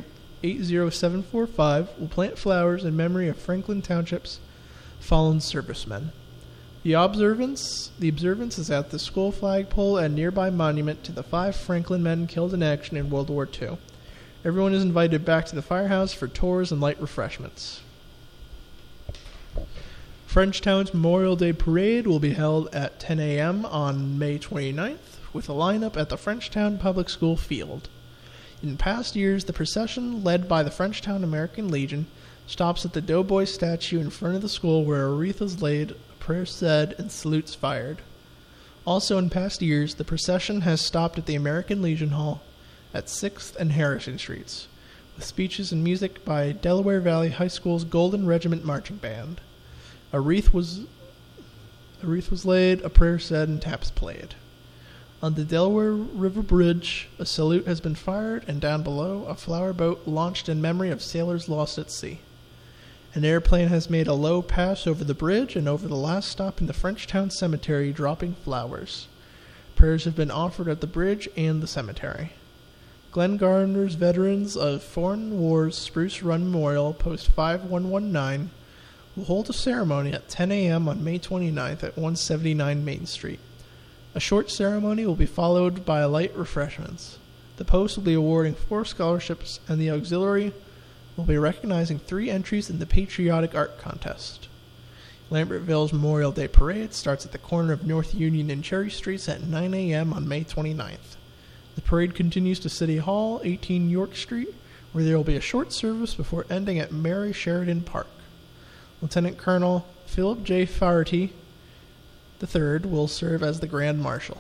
80745 will plant flowers in memory of Franklin Township's fallen servicemen. The observance is at the school flagpole and nearby monument to the 5 Franklin men killed in action in World War II. Everyone is invited back to the firehouse for tours and light refreshments. Frenchtown's Memorial Day Parade will be held at 10 a.m. on May 29th, with a lineup at the Frenchtown Public School field. In past years, the procession, led by the Frenchtown American Legion, stops at the Doughboy statue in front of the school where a wreath is laid, a prayer said, and salutes fired. Also in past years, the procession has stopped at the American Legion Hall at 6th and Harrison Streets, with speeches and music by Delaware Valley High School's Golden Regiment Marching Band. A wreath was laid, a prayer said, and taps played. On the Delaware River Bridge, a salute has been fired, and down below, a flower boat launched in memory of sailors lost at sea. An airplane has made a low pass over the bridge and over the last stop in the Frenchtown Cemetery, dropping flowers. Prayers have been offered at the bridge and the cemetery. Glen Gardner's Veterans of Foreign Wars Spruce Run Memorial, Post 5119, will hold a ceremony at 10 a.m. on May 29th at 179 Main Street. A short ceremony will be followed by light refreshments. The post will be awarding 4 scholarships, and the auxiliary will be recognizing 3 entries in the Patriotic Art Contest. Lambertville's Memorial Day Parade starts at the corner of North Union and Cherry Streets at 9 a.m. on May 29th. The parade continues to City Hall, 18 York Street, where there will be a short service before ending at Mary Sheridan Park. Lieutenant Colonel Philip J. Faherty III will serve as the Grand Marshal.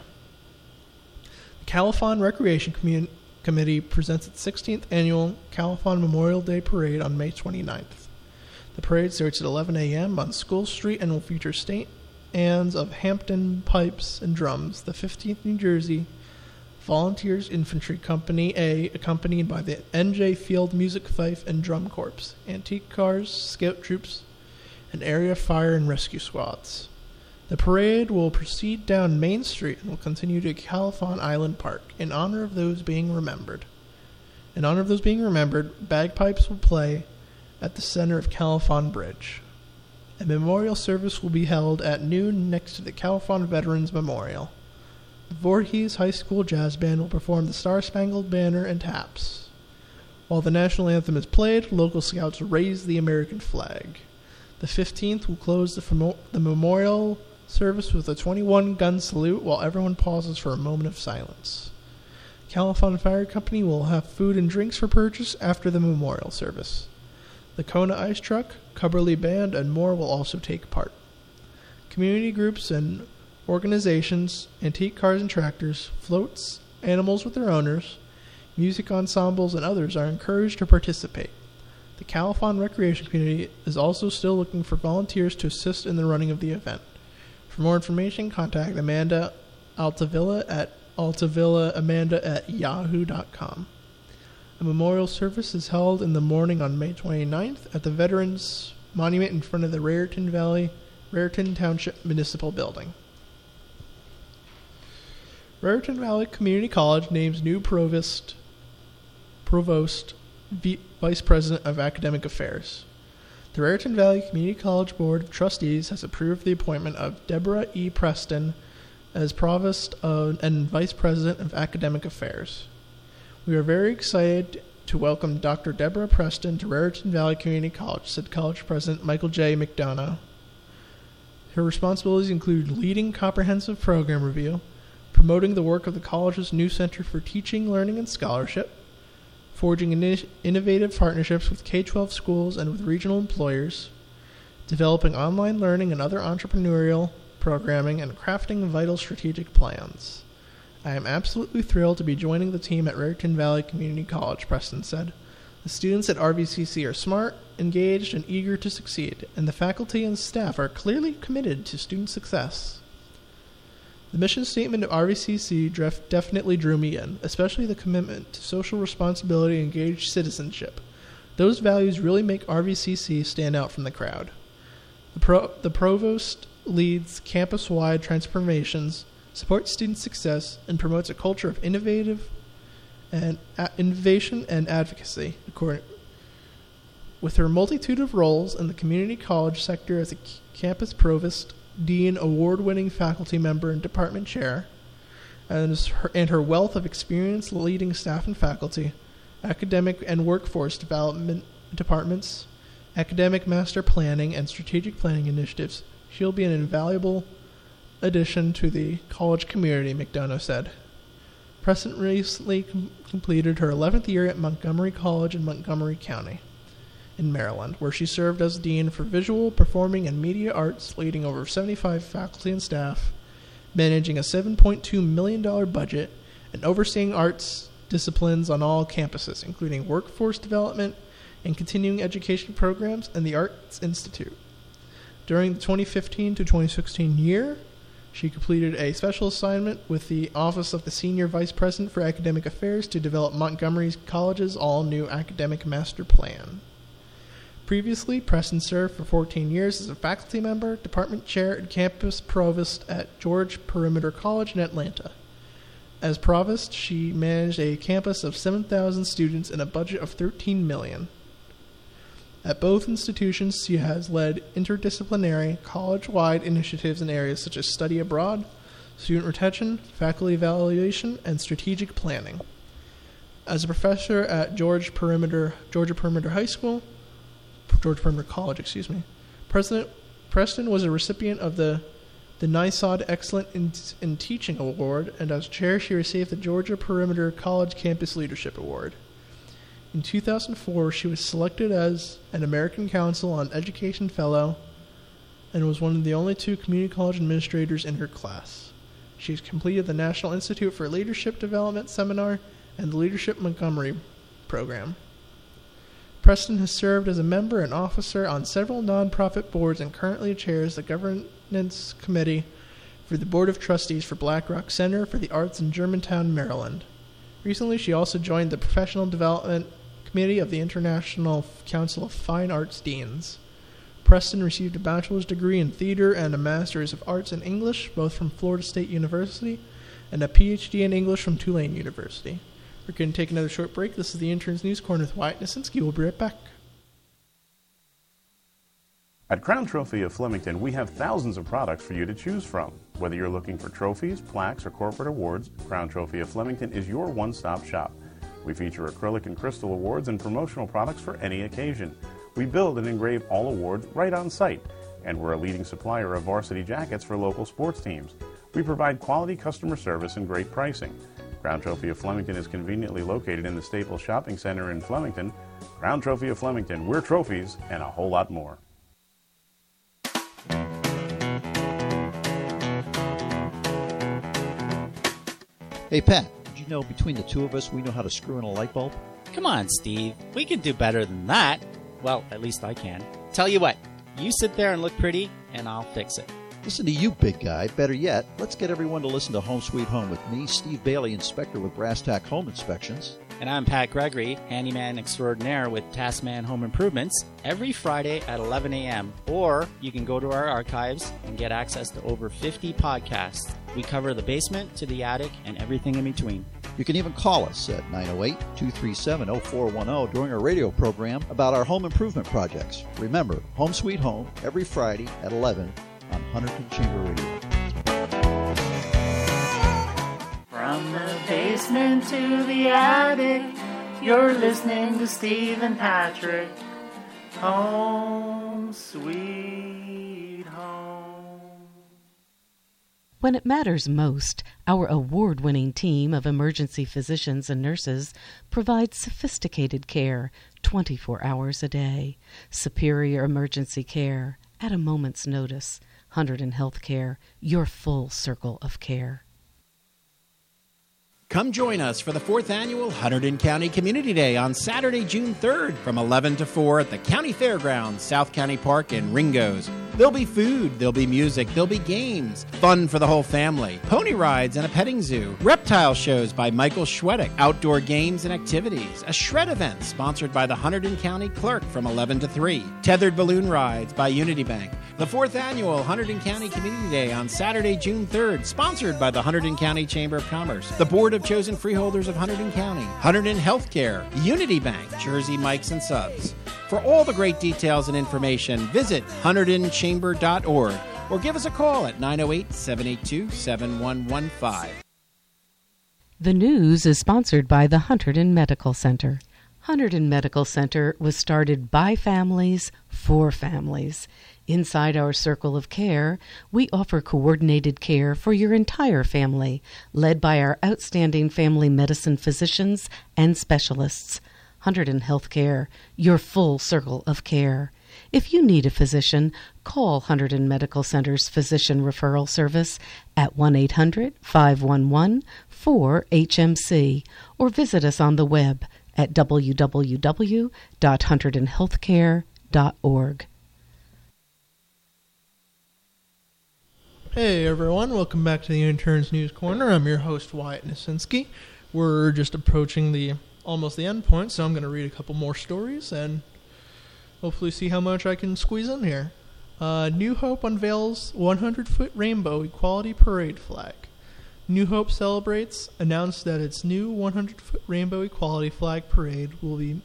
The Califon Recreation Committee presents its 16th annual Califon Memorial Day Parade on May 29th. The parade starts at 11 a.m. on School Street and will feature stands of Hampton Pipes and Drums, the 15th New Jersey Volunteers Infantry Company A, accompanied by the N.J. Field Music Fife and Drum Corps, antique cars, scout troops, and area fire and rescue squads. The parade will proceed down Main Street and will continue to Califon Island Park in honor of those being remembered. In honor of those being remembered, bagpipes will play at the center of Califon Bridge. A memorial service will be held at noon next to the Califon Veterans Memorial. The Voorhees High School Jazz Band will perform the Star-Spangled Banner and taps. While the national anthem is played, local scouts raise the American flag. The 15th will close the memorial service with a 21-gun salute while everyone pauses for a moment of silence. Califon Fire Company will have food and drinks for purchase after the memorial service. The Kona Ice Truck, Cubberley Band, and more will also take part. Community groups and organizations, antique cars and tractors, floats, animals with their owners, music ensembles, and others are encouraged to participate. The Califon Recreation Community is also still looking for volunteers to assist in the running of the event. For more information, contact Amanda Altavilla at altavillaamanda@yahoo.com. A memorial service is held in the morning on May 29th at the Veterans Monument in front of the Raritan Township Municipal Building. Raritan Valley Community College names new provost, Vice President of Academic Affairs. The Raritan Valley Community College Board of Trustees has approved the appointment of Deborah E. Preston as Provost and Vice President of Academic Affairs. We are very excited to welcome Dr. Deborah Preston to Raritan Valley Community College, said College President Michael J. McDonough. Her responsibilities include leading comprehensive program review, promoting the work of the college's new Center for Teaching, Learning, and Scholarship, forging innovative partnerships with K-12 schools and with regional employers, developing online learning and other entrepreneurial programming, and crafting vital strategic plans. I am absolutely thrilled to be joining the team at Raritan Valley Community College, Preston said. The students at RVCC are smart, engaged, and eager to succeed, and the faculty and staff are clearly committed to student success. The mission statement of RVCC definitely drew me in, especially the commitment to social responsibility and engaged citizenship. Those values really make RVCC stand out from the crowd. The provost leads campus-wide transformations, supports student success, and promotes a culture of innovation and advocacy. With her multitude of roles in the community college sector as a campus provost, dean, award-winning faculty member, and department chair, and her wealth of experience leading staff and faculty, academic and workforce development departments, academic master planning, and strategic planning initiatives, she'll be an invaluable addition to the college community, McDonough said. Preston recently completed her 11th year at Montgomery College in Montgomery County in Maryland, where she served as Dean for Visual, Performing, and Media Arts, leading over 75 faculty and staff, managing a $7.2 million budget, and overseeing arts disciplines on all campuses, including workforce development and continuing education programs and the Arts Institute. During the 2015 to 2016 year, She completed a special assignment with the Office of the Senior Vice President for Academic Affairs to develop Montgomery College's all-new academic master plan. Previously, Preston served for 14 years as a faculty member, department chair, and campus provost at George Perimeter College in Atlanta. As provost, she managed a campus of 7,000 students and a budget of $13 million. At both institutions, she has led interdisciplinary, college-wide initiatives in areas such as study abroad, student retention, faculty evaluation, and strategic planning. As a professor at Georgia Perimeter College, Preston was a recipient of the NYSOD Excellent in Teaching Award, and as chair, she received the Georgia Perimeter College Campus Leadership Award. In 2004, she was selected as an American Council on Education Fellow and was one of the only 2 community college administrators in her class. She has completed the National Institute for Leadership Development Seminar and the Leadership Montgomery program. Preston has served as a member and officer on several nonprofit boards and currently chairs the Governance Committee for the Board of Trustees for BlackRock Center for the Arts in Germantown, Maryland. Recently, she also joined the Professional Development Committee of the International Council of Fine Arts Deans. Preston received a bachelor's degree in theater and a master's of arts in English, both from Florida State University, and a PhD in English from Tulane University. We're going to take another short break. This is the Interns News Corner with Wyatt Nasinski. We'll be right back. At Crown Trophy of Flemington, we have thousands of products for you to choose from. Whether you're looking for trophies, plaques, or corporate awards, Crown Trophy of Flemington is your one-stop shop. We feature acrylic and crystal awards and promotional products for any occasion. We build and engrave all awards right on site, and we're a leading supplier of varsity jackets for local sports teams. We provide quality customer service and great pricing. Crown Trophy of Flemington is conveniently located in the Staples Shopping Center in Flemington. Crown Trophy of Flemington, we're trophies and a whole lot more. Hey, Pat, did you know between the 2 of us, we know how to screw in a light bulb? Come on, Steve. We can do better than that. Well, at least I can. Tell you what, you sit there and look pretty, and I'll fix it. Listen to you, big guy. Better yet, let's get everyone to listen to Home Sweet Home with me, Steve Bailey, inspector with Brass Tack Home Inspections. And I'm Pat Gregory, handyman extraordinaire with Taskman Home Improvements, every Friday at 11 a.m. Or you can go to our archives and get access to over 50 podcasts. We cover the basement to the attic and everything in between. You can even call us at 908-237-0410 during our radio program about our home improvement projects. Remember, Home Sweet Home, every Friday at 11 on Hunterton Chamber Radio. From the basement to the attic, you're listening to Steve and Patrick. Home Sweet Home. When it matters most, our award-winning team of emergency physicians and nurses provides sophisticated care 24 hours a day. Superior emergency care at a moment's notice. Hunterdon Healthcare, your full circle of care. Come join us for the 4th Annual Hunterdon County Community Day on Saturday, June 3rd from 11 to 4 at the County Fairgrounds, South County Park, and Ringo's. There'll be food, there'll be music, there'll be games, fun for the whole family, pony rides and a petting zoo, reptile shows by Michael Schwedick, outdoor games and activities, a shred event sponsored by the Hunterdon County Clerk from 11 to 3, tethered balloon rides by Unity Bank. The 4th Annual Hunterdon County Community Day on Saturday, June 3rd, sponsored by the Hunterdon County Chamber of Commerce, the Board of Chosen Freeholders of Hunterdon County, Hunterdon Healthcare, Unity Bank, Jersey Mikes and Subs. For all the great details and information, visit HunterdonChamber.org or give us a call at 908-782-7115. The news is sponsored by the Hunterdon Medical Center. Hunterdon Medical Center was started by families for families. Inside our circle of care, we offer coordinated care for your entire family, led by our outstanding family medicine physicians and specialists. Hunterdon Healthcare, your full circle of care. If you need a physician, call Hunterdon Medical Center's Physician Referral Service at 1-800-511-4HMC or visit us on the web at www.hunterdonhealthcare.org. Hey everyone, welcome back to the Interns News Corner. I'm your host Wyatt Nasinski. We're just approaching almost the end point, so I'm going to read a couple more stories and hopefully see how much I can squeeze in here. New Hope unveils 100-foot rainbow equality parade flag. New Hope Celebrates announced that its new 100-foot rainbow equality flag parade will be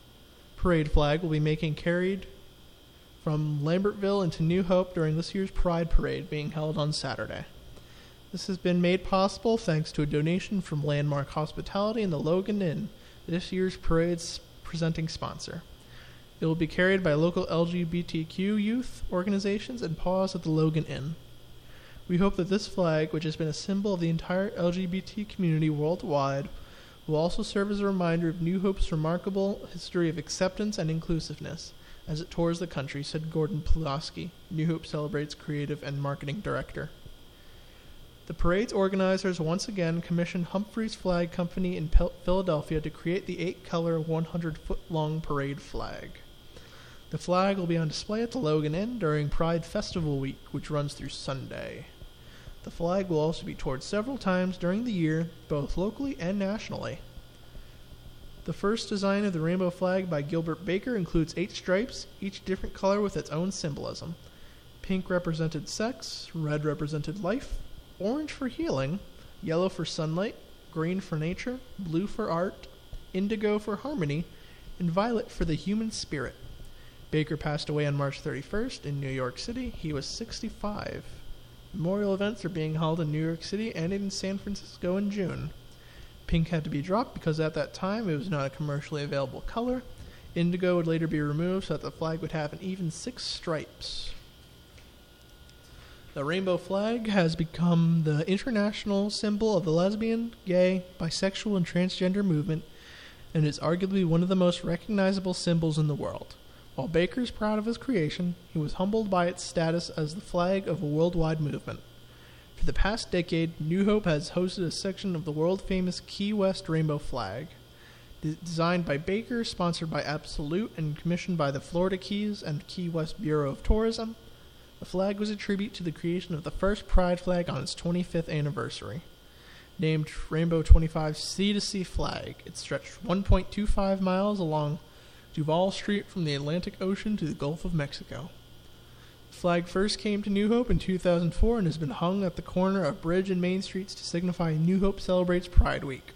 carried from Lambertville into New Hope during this year's Pride Parade being held on Saturday. This has been made possible thanks to a donation from Landmark Hospitality and the Logan Inn, this year's parade's presenting sponsor. It will be carried by local LGBTQ youth organizations and pause at the Logan Inn. We hope that this flag, which has been a symbol of the entire LGBT community worldwide, will also serve as a reminder of New Hope's remarkable history of acceptance and inclusiveness as it tours the country, said Gordon Pulaski, New Hope Celebrates creative and marketing director. The parade's organizers once again commissioned Humphrey's Flag Company in Philadelphia to create the 8-color 100-foot-long parade flag. The flag will be on display at the Logan Inn during Pride Festival Week, which runs through Sunday. The flag will also be toured several times during the year, both locally and nationally. The first design of the rainbow flag by Gilbert Baker includes 8 stripes, each different color with its own symbolism. Pink represented sex, red represented life, orange for healing, yellow for sunlight, green for nature, blue for art, indigo for harmony, and violet for the human spirit. Baker passed away on March 31st in New York City. He was 65. Memorial events are being held in New York City and in San Francisco in June. Pink had to be dropped because at that time it was not a commercially available color. Indigo would later be removed so that the flag would have an even 6 stripes. The rainbow flag has become the international symbol of the lesbian, gay, bisexual, and transgender movement and is arguably one of the most recognizable symbols in the world. While Baker is proud of his creation, he was humbled by its status as the flag of a worldwide movement. For the past decade, New Hope has hosted a section of the world-famous Key West rainbow flag. Designed by Baker, sponsored by Absolute, and commissioned by the Florida Keys and Key West Bureau of Tourism, the flag was a tribute to the creation of the first Pride flag on its 25th anniversary. Named Rainbow 25 Sea-to-Sea Flag, it stretched 1.25 miles along Duval Street from the Atlantic Ocean to the Gulf of Mexico. The flag first came to New Hope in 2004 and has been hung at the corner of Bridge and Main Streets to signify New Hope celebrates Pride Week.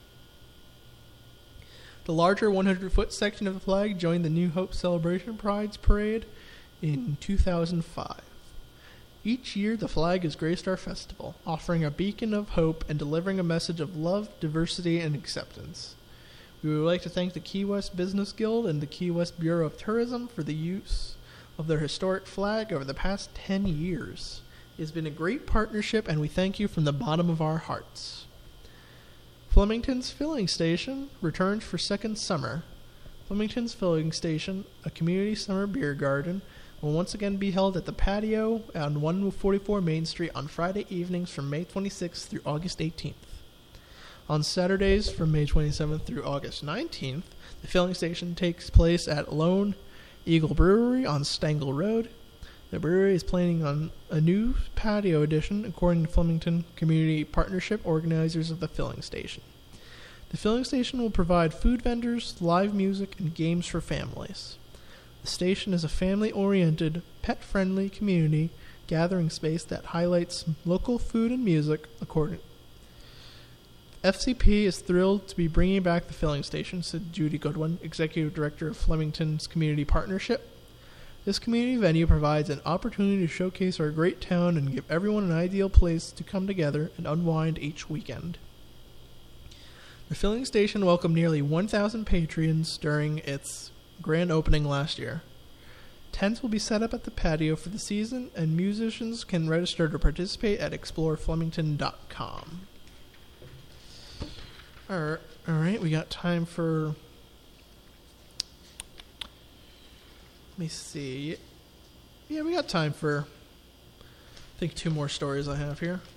The larger 100-foot section of the flag joined the New Hope Celebration Pride's Parade in 2005. Each year, the flag has graced our festival, offering a beacon of hope and delivering a message of love, diversity, and acceptance. We would like to thank the Key West Business Guild and the Key West Bureau of Tourism for the use of their historic flag over the past 10 years. It has been a great partnership, and we thank you from the bottom of our hearts. Flemington's Filling Station returns for second summer. Flemington's Filling Station, a community summer beer garden, will once again be held at the patio on 144 Main Street on Friday evenings from May 26th through August 18th. On Saturdays from May 27th through August 19th, the filling station takes place at Lone Eagle Brewery on Stengel Road. The brewery is planning on a new patio addition, according to Flemington Community Partnership organizers of the filling station. The filling station will provide food vendors, live music, and games for families. The station is a family-oriented, pet-friendly community gathering space that highlights local food and music. FCP is thrilled to be bringing back the filling station, said Judy Goodwin, Executive Director of Flemington's Community Partnership. This community venue provides an opportunity to showcase our great town and give everyone an ideal place to come together and unwind each weekend. The filling station welcomed nearly 1,000 patrons during its grand opening last year. Tents will be set up at the patio for the season, and musicians can register to participate at exploreflemington.com. Alright, we got time for... Let me see. Yeah, we got time for, I think, 2 more stories I have here.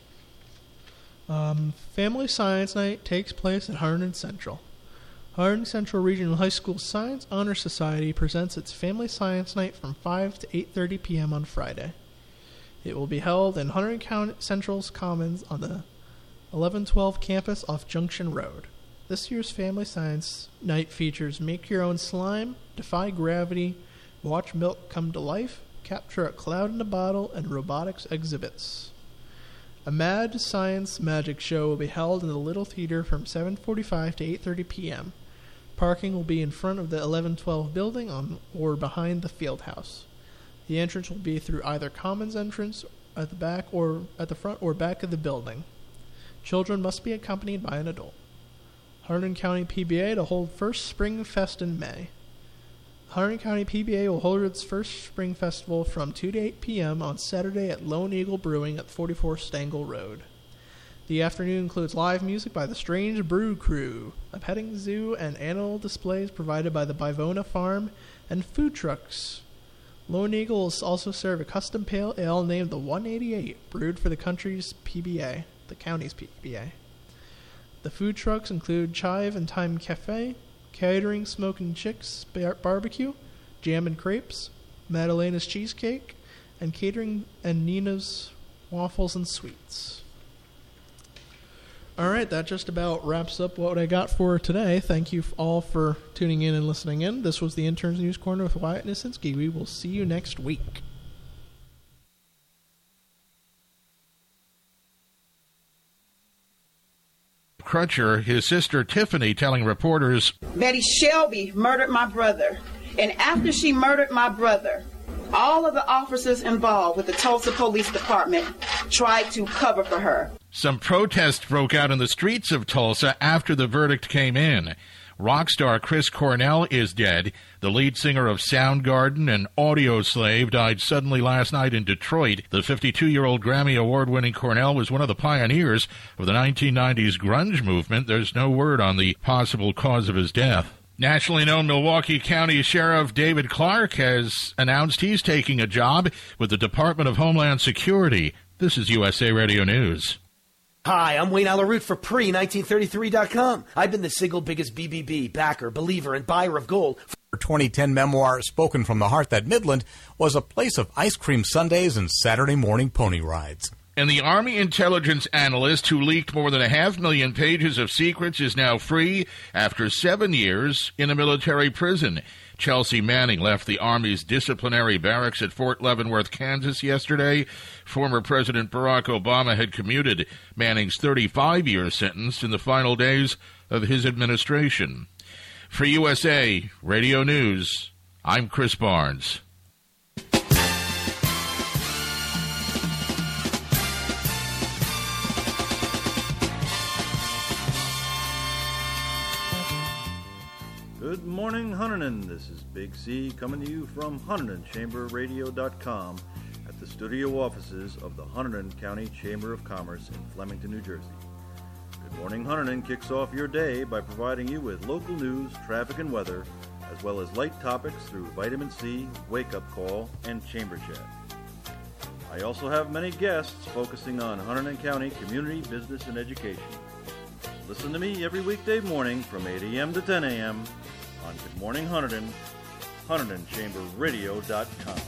Family Science Night takes place at Harnan Central. Harnan Central Regional High School Science Honor Society presents its Family Science Night from 5 to 8:30 p.m. on Friday. It will be held in Hunterdon County Central's Commons on the 1112 campus off Junction Road. This year's Family Science Night features Make Your Own Slime, Defy Gravity, Watch Milk Come to Life, Capture a Cloud in a Bottle, and robotics exhibits. A Mad Science Magic Show will be held in the Little Theater from 7:45 to 8:30 p.m. Parking will be in front of the 1112 building or behind the field house. The entrance will be through either Commons entrance at the back or at the front or back of the building. Children must be accompanied by an adult. Hunterdon County PBA to hold first Spring Fest in May. Hunterdon County PBA will hold its first Spring Festival from 2 to 8 p.m. on Saturday at Lone Eagle Brewing at 44 Stangel Road. The afternoon includes live music by the Strange Brew Crew, a petting zoo and animal displays provided by the Bivona Farm, and food trucks. Lone Eagle will also serve a custom pale ale named the 188, brewed for the county's PBA. The food trucks include Chive and Time Cafe, Catering Smoking Chicks Barbecue, Jam and Crepes, Madalena's Cheesecake, and Catering and Nina's Waffles and Sweets. All right, that just about wraps up what I got for today. Thank you all for tuning in and listening in. This was the Interns News Corner with Wyatt Nisinski. We will see you next week. Crutcher, his sister Tiffany telling reporters, Betty Shelby murdered my brother, and after she murdered my brother, all of the officers involved with the Tulsa Police Department tried to cover for her. Some protests broke out in the streets of Tulsa after the verdict came in. Rock star Chris Cornell is dead. The lead singer of Soundgarden and Audioslave died suddenly last night in Detroit. The 52-year-old Grammy Award-winning Cornell was one of the pioneers of the 1990s grunge movement. There's no word on the possible cause of his death. Nationally known Milwaukee County Sheriff David Clark has announced he's taking a job with the Department of Homeland Security. This is USA Radio News. Hi, I'm Wayne Alaroot for Pre-1933.com. I've been the single biggest BBB, backer, believer, and buyer of gold. Her 2010 memoir, Spoken from the Heart, that Midland was a place of ice cream sundaes and Saturday morning pony rides. And the Army intelligence analyst who leaked more than 500,000 pages of secrets is now free after 7 years in a military prison. Chelsea Manning left the Army's disciplinary barracks at Fort Leavenworth, Kansas yesterday. Former President Barack Obama had commuted Manning's 35-year sentence in the final days of his administration. For USA Radio News, I'm Chris Barnes. Good morning, Hunterdon. This is Big C coming to you from HunterdonChamberRadio.com at the studio offices of the Hunterdon County Chamber of Commerce in Flemington, New Jersey. Good morning, Hunterdon kicks off your day by providing you with local news, traffic, and weather, as well as light topics through Vitamin C, Wake Up Call, and Chamber Chat. I also have many guests focusing on Hunterdon County community, business, and education. Listen to me every weekday morning from 8 a.m. to 10 a.m. on Good Morning Hunterdon, HunterdonChamberRadio.com.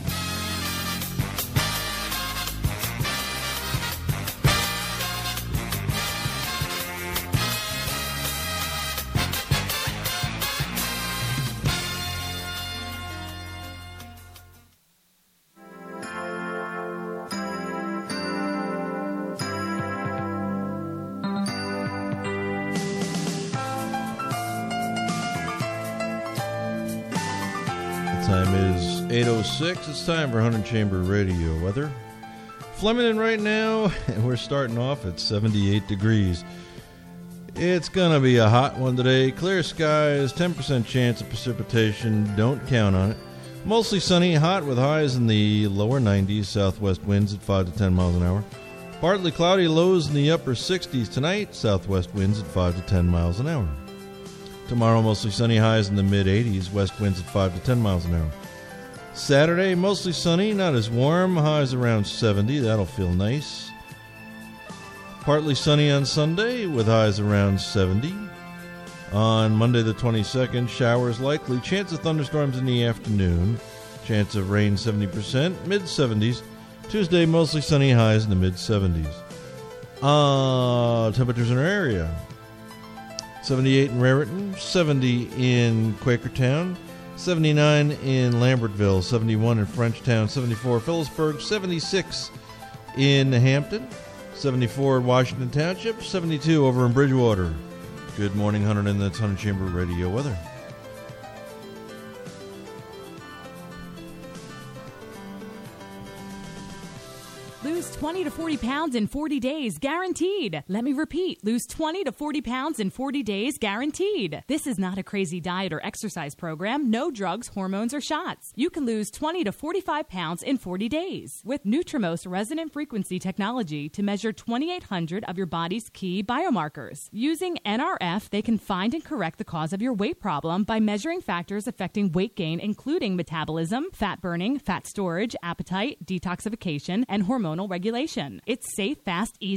Time is 8:06. It's time for Hunterdon Chamber Radio weather. Flemington right now, and we're starting off at 78 degrees. It's going to be a hot one today. Clear skies, 10% chance of precipitation. Don't count on it. Mostly sunny, hot with highs in the lower 90s. Southwest winds at 5 to 10 miles an hour. Partly cloudy, lows in the upper 60s tonight. Southwest winds at 5 to 10 miles an hour. Tomorrow, mostly sunny, highs in the mid-80s, west winds at 5 to 10 miles an hour. Saturday, mostly sunny, not as warm, highs around 70, that'll feel nice. Partly sunny on Sunday, with highs around 70. On Monday the 22nd, showers likely, chance of thunderstorms in the afternoon, chance of rain 70%, mid-70s, Tuesday, mostly sunny, highs in the mid-70s. Temperatures in our area. 78 in Raritan, 70 in Quakertown, 79 in Lambertville, 71 in Frenchtown, 74 Phillipsburg, 76 in Hampton, 74 in Washington Township, 72 over in Bridgewater. Good morning, Hunter, and that's Hunter Chamber Radio weather. Lose 20 to 40 pounds in 40 days, guaranteed. Let me repeat, lose 20 to 40 pounds in 40 days, guaranteed. This is not a crazy diet or exercise program. No drugs, hormones, or shots. You can lose 20 to 45 pounds in 40 days with Nutrimos resonant frequency technology to measure 2,800 of your body's key biomarkers. Using NRF, they can find and correct the cause of your weight problem by measuring factors affecting weight gain, including metabolism, fat burning, fat storage, appetite, detoxification, and hormonal regulation. It's safe, fast, easy,